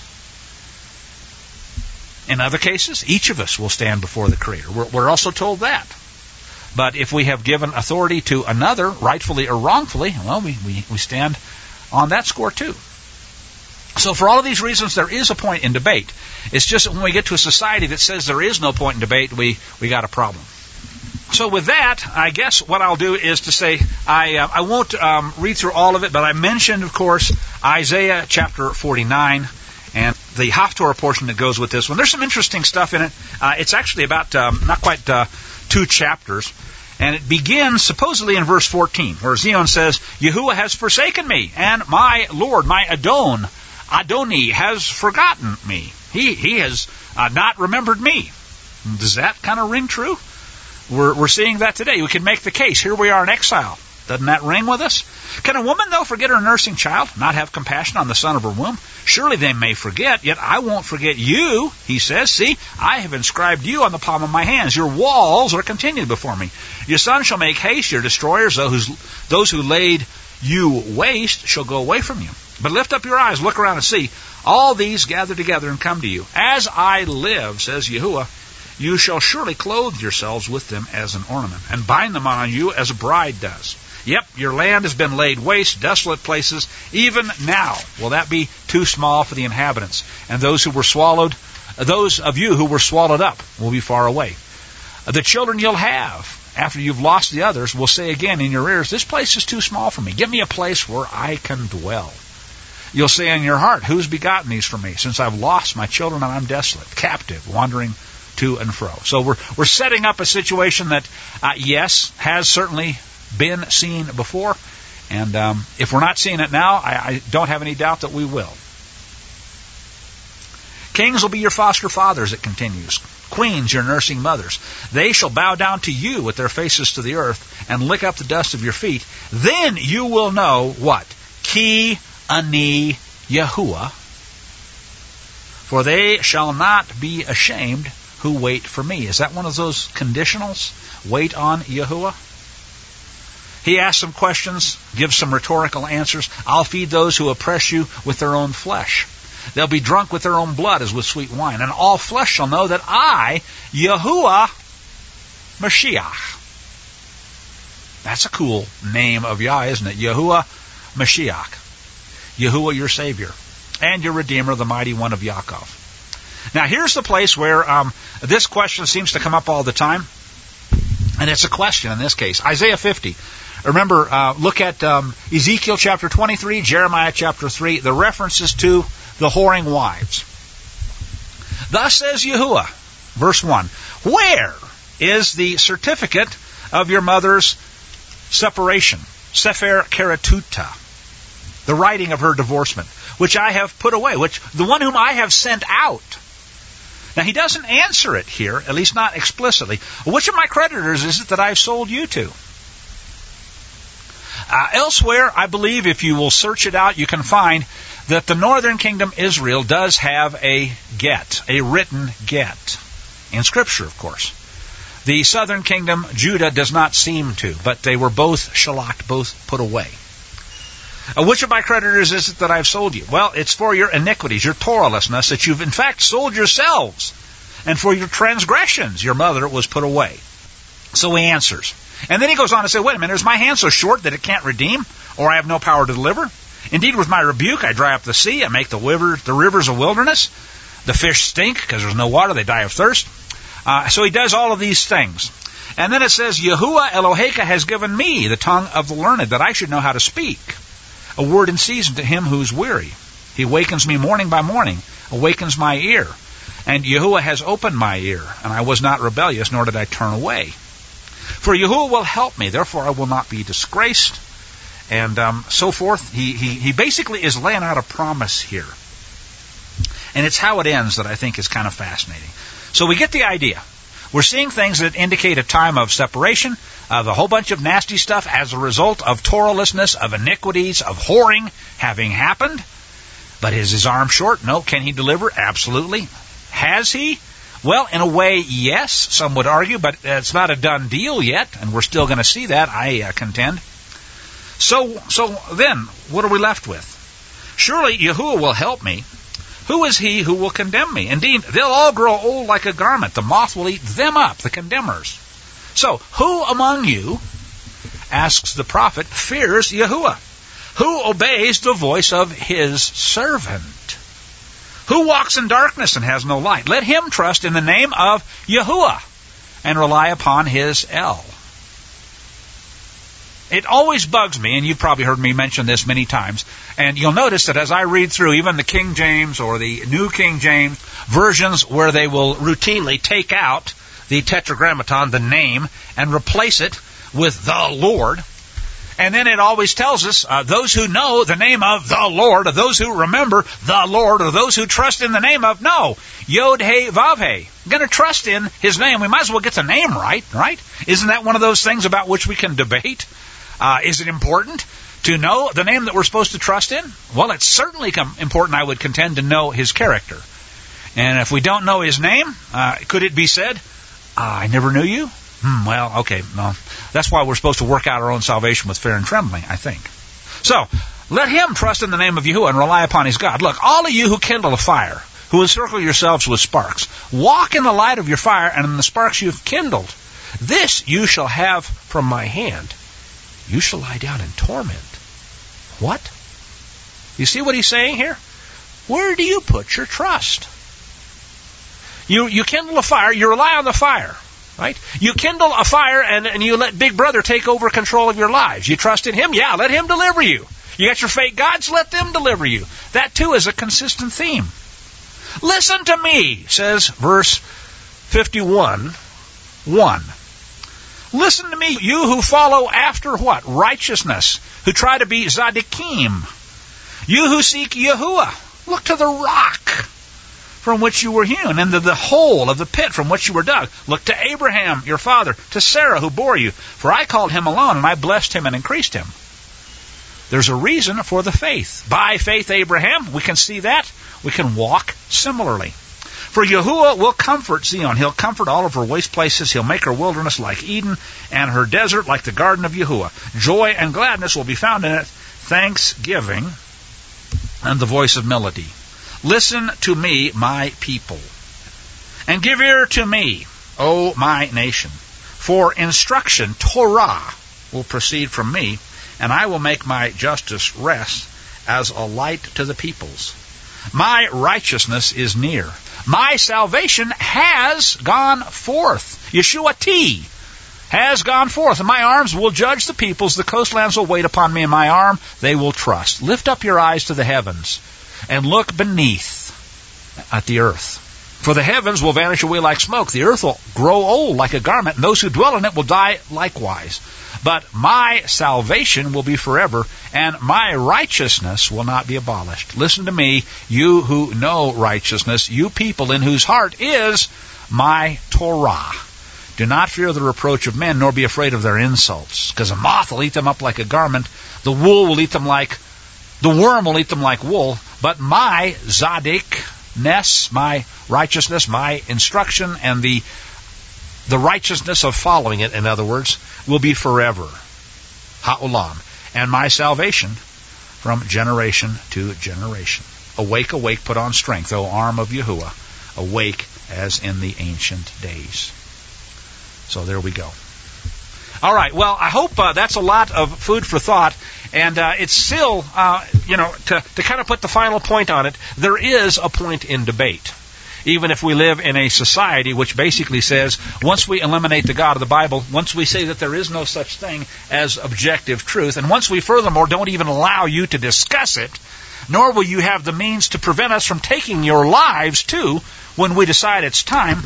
In other cases, each of us will stand before the Creator. We're also told that. But if we have given authority to another, rightfully or wrongfully, well, we stand on that score too. So for all of these reasons, there is a point in debate. It's just that when we get to a society that says there is no point in debate, we got a problem. So with that, I guess what I'll do is to say, I won't read through all of it, but I mentioned, of course, Isaiah chapter 49 and the Haftorah portion that goes with this one. There's some interesting stuff in it. It's actually about not quite 2 chapters. And it begins supposedly in verse 14, where Zion says, Yahuwah has forsaken me, and my Lord, my Adoni, has forgotten me. He has not remembered me. Does that kind of ring true? We're seeing that today. We can make the case. Here we are in exile. Doesn't that ring with us? Can a woman, though, forget her nursing child, not have compassion on the son of her womb? Surely they may forget, yet I won't forget you, he says. See, I have inscribed you on the palm of my hands. Your walls are continued before me. Your son shall make haste, your destroyers, those who laid you waste shall go away from you. But lift up your eyes, look around and see. All these gather together and come to you. As I live, says Yahuwah, you shall surely clothe yourselves with them as an ornament, and bind them on you as a bride does. Yep, your land has been laid waste, desolate places. Even now will that be too small for the inhabitants, and those of you who were swallowed up will be far away. The children you'll have, after you've lost the others, will say again in your ears, this place is too small for me. Give me a place where I can dwell. You'll say in your heart, who's begotten these for me, since I've lost my children and I'm desolate, captive, wandering to and fro. So we're setting up a situation that, yes, has certainly been seen before, and if we're not seeing it now, I don't have any doubt that we will. Kings will be your foster fathers, it continues. Queens, your nursing mothers. They shall bow down to you with their faces to the earth and lick up the dust of your feet. Then you will know what? Ki ani Yahuwah. For they shall not be ashamed who wait for me. Is that one of those conditionals? Wait on Yahuwah? He asks some questions, gives some rhetorical answers. I'll feed those who oppress you with their own flesh. They'll be drunk with their own blood as with sweet wine. And all flesh shall know that I, Yahuwah, Mashiach. That's a cool name of Yah, isn't it? Yahuwah, Mashiach. Yahuwah, your Savior. And your Redeemer, the Mighty One of Yaakov. Now here's the place where this question seems to come up all the time. And it's a question in this case. Isaiah 50. Remember, look at Ezekiel chapter 23, Jeremiah chapter 3, the references to the whoring wives. Thus says Yahuwah, verse 1, where is the certificate of your mother's separation, Sefer Keratuta, the writing of her divorcement, which I have put away, the one whom I have sent out? Now, he doesn't answer it here, at least not explicitly. Which of my creditors is it that I've sold you to? Elsewhere, I believe if you will search it out, you can find that the northern kingdom, Israel, does have a get, a written get. In Scripture, of course. The southern kingdom, Judah, does not seem to, but they were both shalakt, both put away. Which of my creditors is it that I've sold you? Well, it's for your iniquities, your Torahlessness, that you've in fact sold yourselves. And for your transgressions, your mother was put away. So he answers. And then he goes on to say, wait a minute, is my hand so short that it can't redeem? Or I have no power to deliver? Indeed, with my rebuke, I dry up the sea. I make the rivers a wilderness. The fish stink because there's no water. They die of thirst. So he does all of these things. And then it says, Yahuwah Eloheka has given me the tongue of the learned, that I should know how to speak. A word in season to him who's weary. He awakens me morning by morning, awakens my ear. And Yahuwah has opened my ear, and I was not rebellious, nor did I turn away. For Yahuwah will help me, therefore I will not be disgraced. And so forth. He basically is laying out a promise here. And it's how it ends that I think is kind of fascinating. So we get the idea. We're seeing things that indicate a time of separation, of a whole bunch of nasty stuff as a result of Torahlessness, of iniquities, of whoring having happened. But is his arm short? No. Can he deliver? Absolutely. Has he? Well, in a way, yes, some would argue, but it's not a done deal yet, and we're still going to see that, I contend. So then, what are we left with? Surely Yahuwah will help me. Who is he who will condemn me? Indeed, they'll all grow old like a garment. The moth will eat them up, the condemners. So, who among you, asks the prophet, fears Yahuwah? Who obeys the voice of his servant? Who walks in darkness and has no light? Let him trust in the name of Yahuwah and rely upon his El. It always bugs me, and you've probably heard me mention this many times, and you'll notice that as I read through even the King James or the New King James versions where they will routinely take out the tetragrammaton, the name, and replace it with the Lord. And then it always tells us, those who know the name of the Lord, or those who remember the Lord, or those who trust in the name of, no, Yod He Vav He. I'm going to trust in his name. We might as well get the name right? Isn't that one of those things about which we can debate? Is it important to know the name that we're supposed to trust in? Well, it's certainly important, I would contend, to know his character. And if we don't know his name, could it be said, I never knew you? Well, okay, no. That's why we're supposed to work out our own salvation with fear and trembling, I think. So, let him trust in the name of Yahuwah and rely upon his God. Look, all of you who kindle a fire, who encircle yourselves with sparks, walk in the light of your fire and in the sparks you have kindled. This you shall have from my hand. You shall lie down in torment. What? You see what he's saying here? Where do you put your trust? You kindle a fire, you rely on the fire. Right? You kindle a fire and you let Big Brother take over control of your lives. You trust in him? Yeah, let him deliver you. You got your fake gods? Let them deliver you. That too is a consistent theme. Listen to me, says verse 51:1. Listen to me, you who follow after what? Righteousness, who try to be Tzaddikim. You who seek Yahuwah, look to the rock from which you were hewn, and to the hole of the pit from which you were dug. Look to Abraham, your father, to Sarah, who bore you. For I called him alone, and I blessed him and increased him. There's a reason for the faith. By faith, Abraham, we can see that. We can walk similarly. For Yahuwah will comfort Zion. He'll comfort all of her waste places. He'll make her wilderness like Eden, and her desert like the garden of Yahuwah. Joy and gladness will be found in it, thanksgiving, and the voice of melody. Listen to me, my people, and give ear to me, O my nation. For instruction, Torah, will proceed from me, and I will make my justice rest as a light to the peoples. My righteousness is near. My salvation has gone forth. Yeshua T has gone forth, and my arms will judge the peoples. The coastlands will wait upon me, and my arm they will trust. Lift up your eyes to the heavens, and look beneath at the earth. For the heavens will vanish away like smoke. The earth will grow old like a garment, and those who dwell in it will die likewise. But my salvation will be forever, and my righteousness will not be abolished. Listen to me, you who know righteousness, you people in whose heart is my Torah. Do not fear the reproach of men, nor be afraid of their insults, because a moth will eat them up like a garment, the worm will eat them like wool. But my Zaddik-ness, my righteousness, my instruction, and the righteousness of following it, in other words, will be forever. Ha'olam. And my salvation from generation to generation. Awake, awake, put on strength, O arm of Yahuwah. Awake as in the ancient days. So there we go. All right, well, I hope that's a lot of food for thought. And it's still, to kind of put the final point on it, there is a point in debate. Even if we live in a society which basically says, once we eliminate the God of the Bible, once we say that there is no such thing as objective truth, and once we furthermore don't even allow you to discuss it, nor will you have the means to prevent us from taking your lives too when we decide it's time,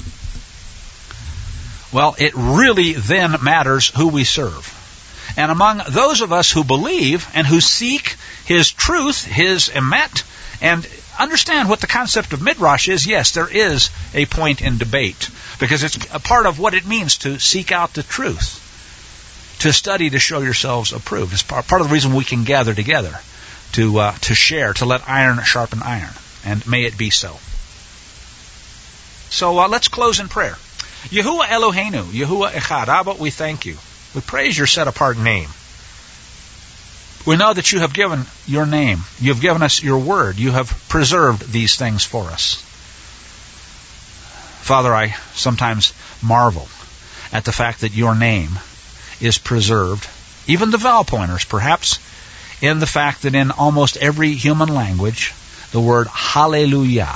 well, it really then matters who we serve. And among those of us who believe and who seek His truth, His emet, and understand what the concept of Midrash is, yes, there is a point in debate, because it's a part of what it means to seek out the truth, to study to show yourselves approved. It's part of the reason we can gather together, to share, to let iron sharpen iron, and may it be so. So let's close in prayer. Yahuwah Eloheinu, Yahuwah Echad, Abba, we thank you. We praise your set-apart name. We know that you have given your name. You have given us your word. You have preserved these things for us. Father, I sometimes marvel at the fact that your name is preserved, even the vowel pointers, perhaps in the fact that in almost every human language, the word hallelujah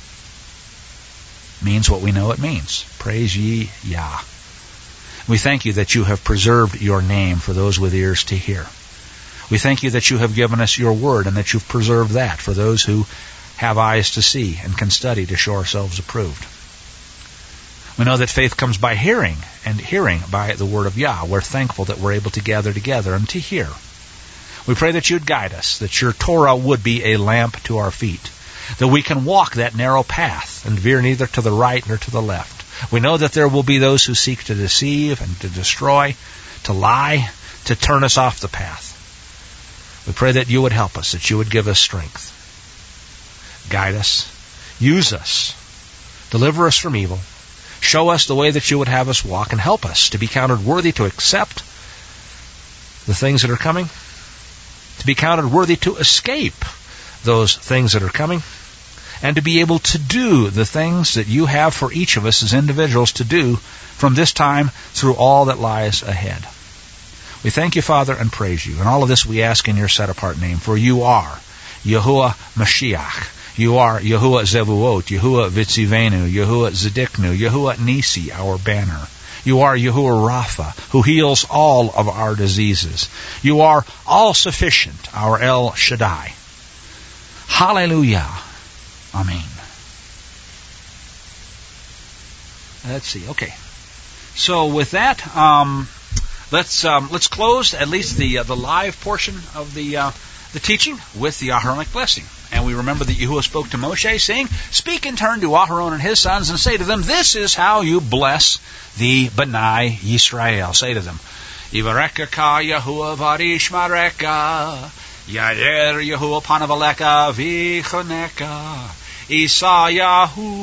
means what we know it means. Praise ye Yah. We thank you that you have preserved your name for those with ears to hear. We thank you that you have given us your word and that you've preserved that for those who have eyes to see and can study to show ourselves approved. We know that faith comes by hearing, and hearing by the word of Yah. We're thankful that we're able to gather together and to hear. We pray that you'd guide us, that your Torah would be a lamp to our feet, that we can walk that narrow path and veer neither to the right nor to the left. We know that there will be those who seek to deceive and to destroy, to lie, to turn us off the path. We pray that you would help us, that you would give us strength. Guide us, use us, deliver us from evil, show us the way that you would have us walk, and help us to be counted worthy to accept the things that are coming, to be counted worthy to escape those things that are coming, and to be able to do the things that you have for each of us as individuals to do from this time through all that lies ahead. We thank you, Father, and praise you. And all of this we ask in your set-apart name, for you are Yahuwah Mashiach. You are Yahuwah Zevuot, Yahuwah Vitzivenu, Yahuwah Zedeknu, Yahuwah Nisi, our banner. You are Yahuwah Rapha, who heals all of our diseases. You are all-sufficient, our El Shaddai. Hallelujah. Amen. Let's see. Okay. So with that, let's close at least the live portion of the teaching with the Aharonic blessing. And we remember that Yahuwah spoke to Moshe, saying, "Speak in turn to Aharon and his sons, and say to them, this is how you bless the B'nai Yisrael." Say to them, "Yivareka ka Yahuwah varishmareka, Yader Yahuwah panavaleka vichoneka, Isayahu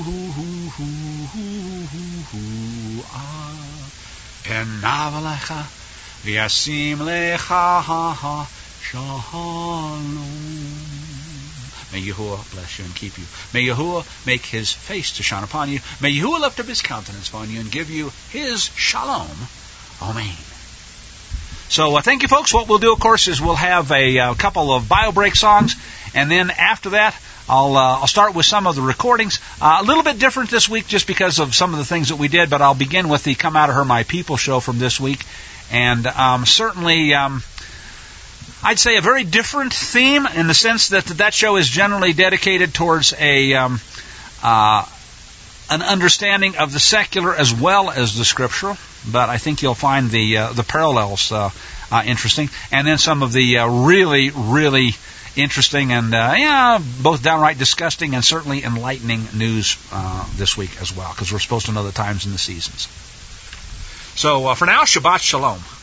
penavalecha, v'yasim lecha shalom." May Yahuwah bless you and keep you. May Yahuwah make his face to shine upon you. May Yahuwah lift up his countenance upon you and give you his shalom. Amen. So thank you, folks. What we'll do, of course, is we'll have a couple of bio break songs, and then after that, I'll start with some of the recordings. A little bit different this week just because of some of the things that we did, but I'll begin with the Come Out of Her My People show from this week. And certainly, I'd say a very different theme in the sense that show is generally dedicated towards an understanding of the secular as well as the scriptural. But I think you'll find the parallels interesting. And then some of the really, really interesting and both downright disgusting and certainly enlightening news this week as well, because we're supposed to know the times and the seasons. So for now, Shabbat Shalom.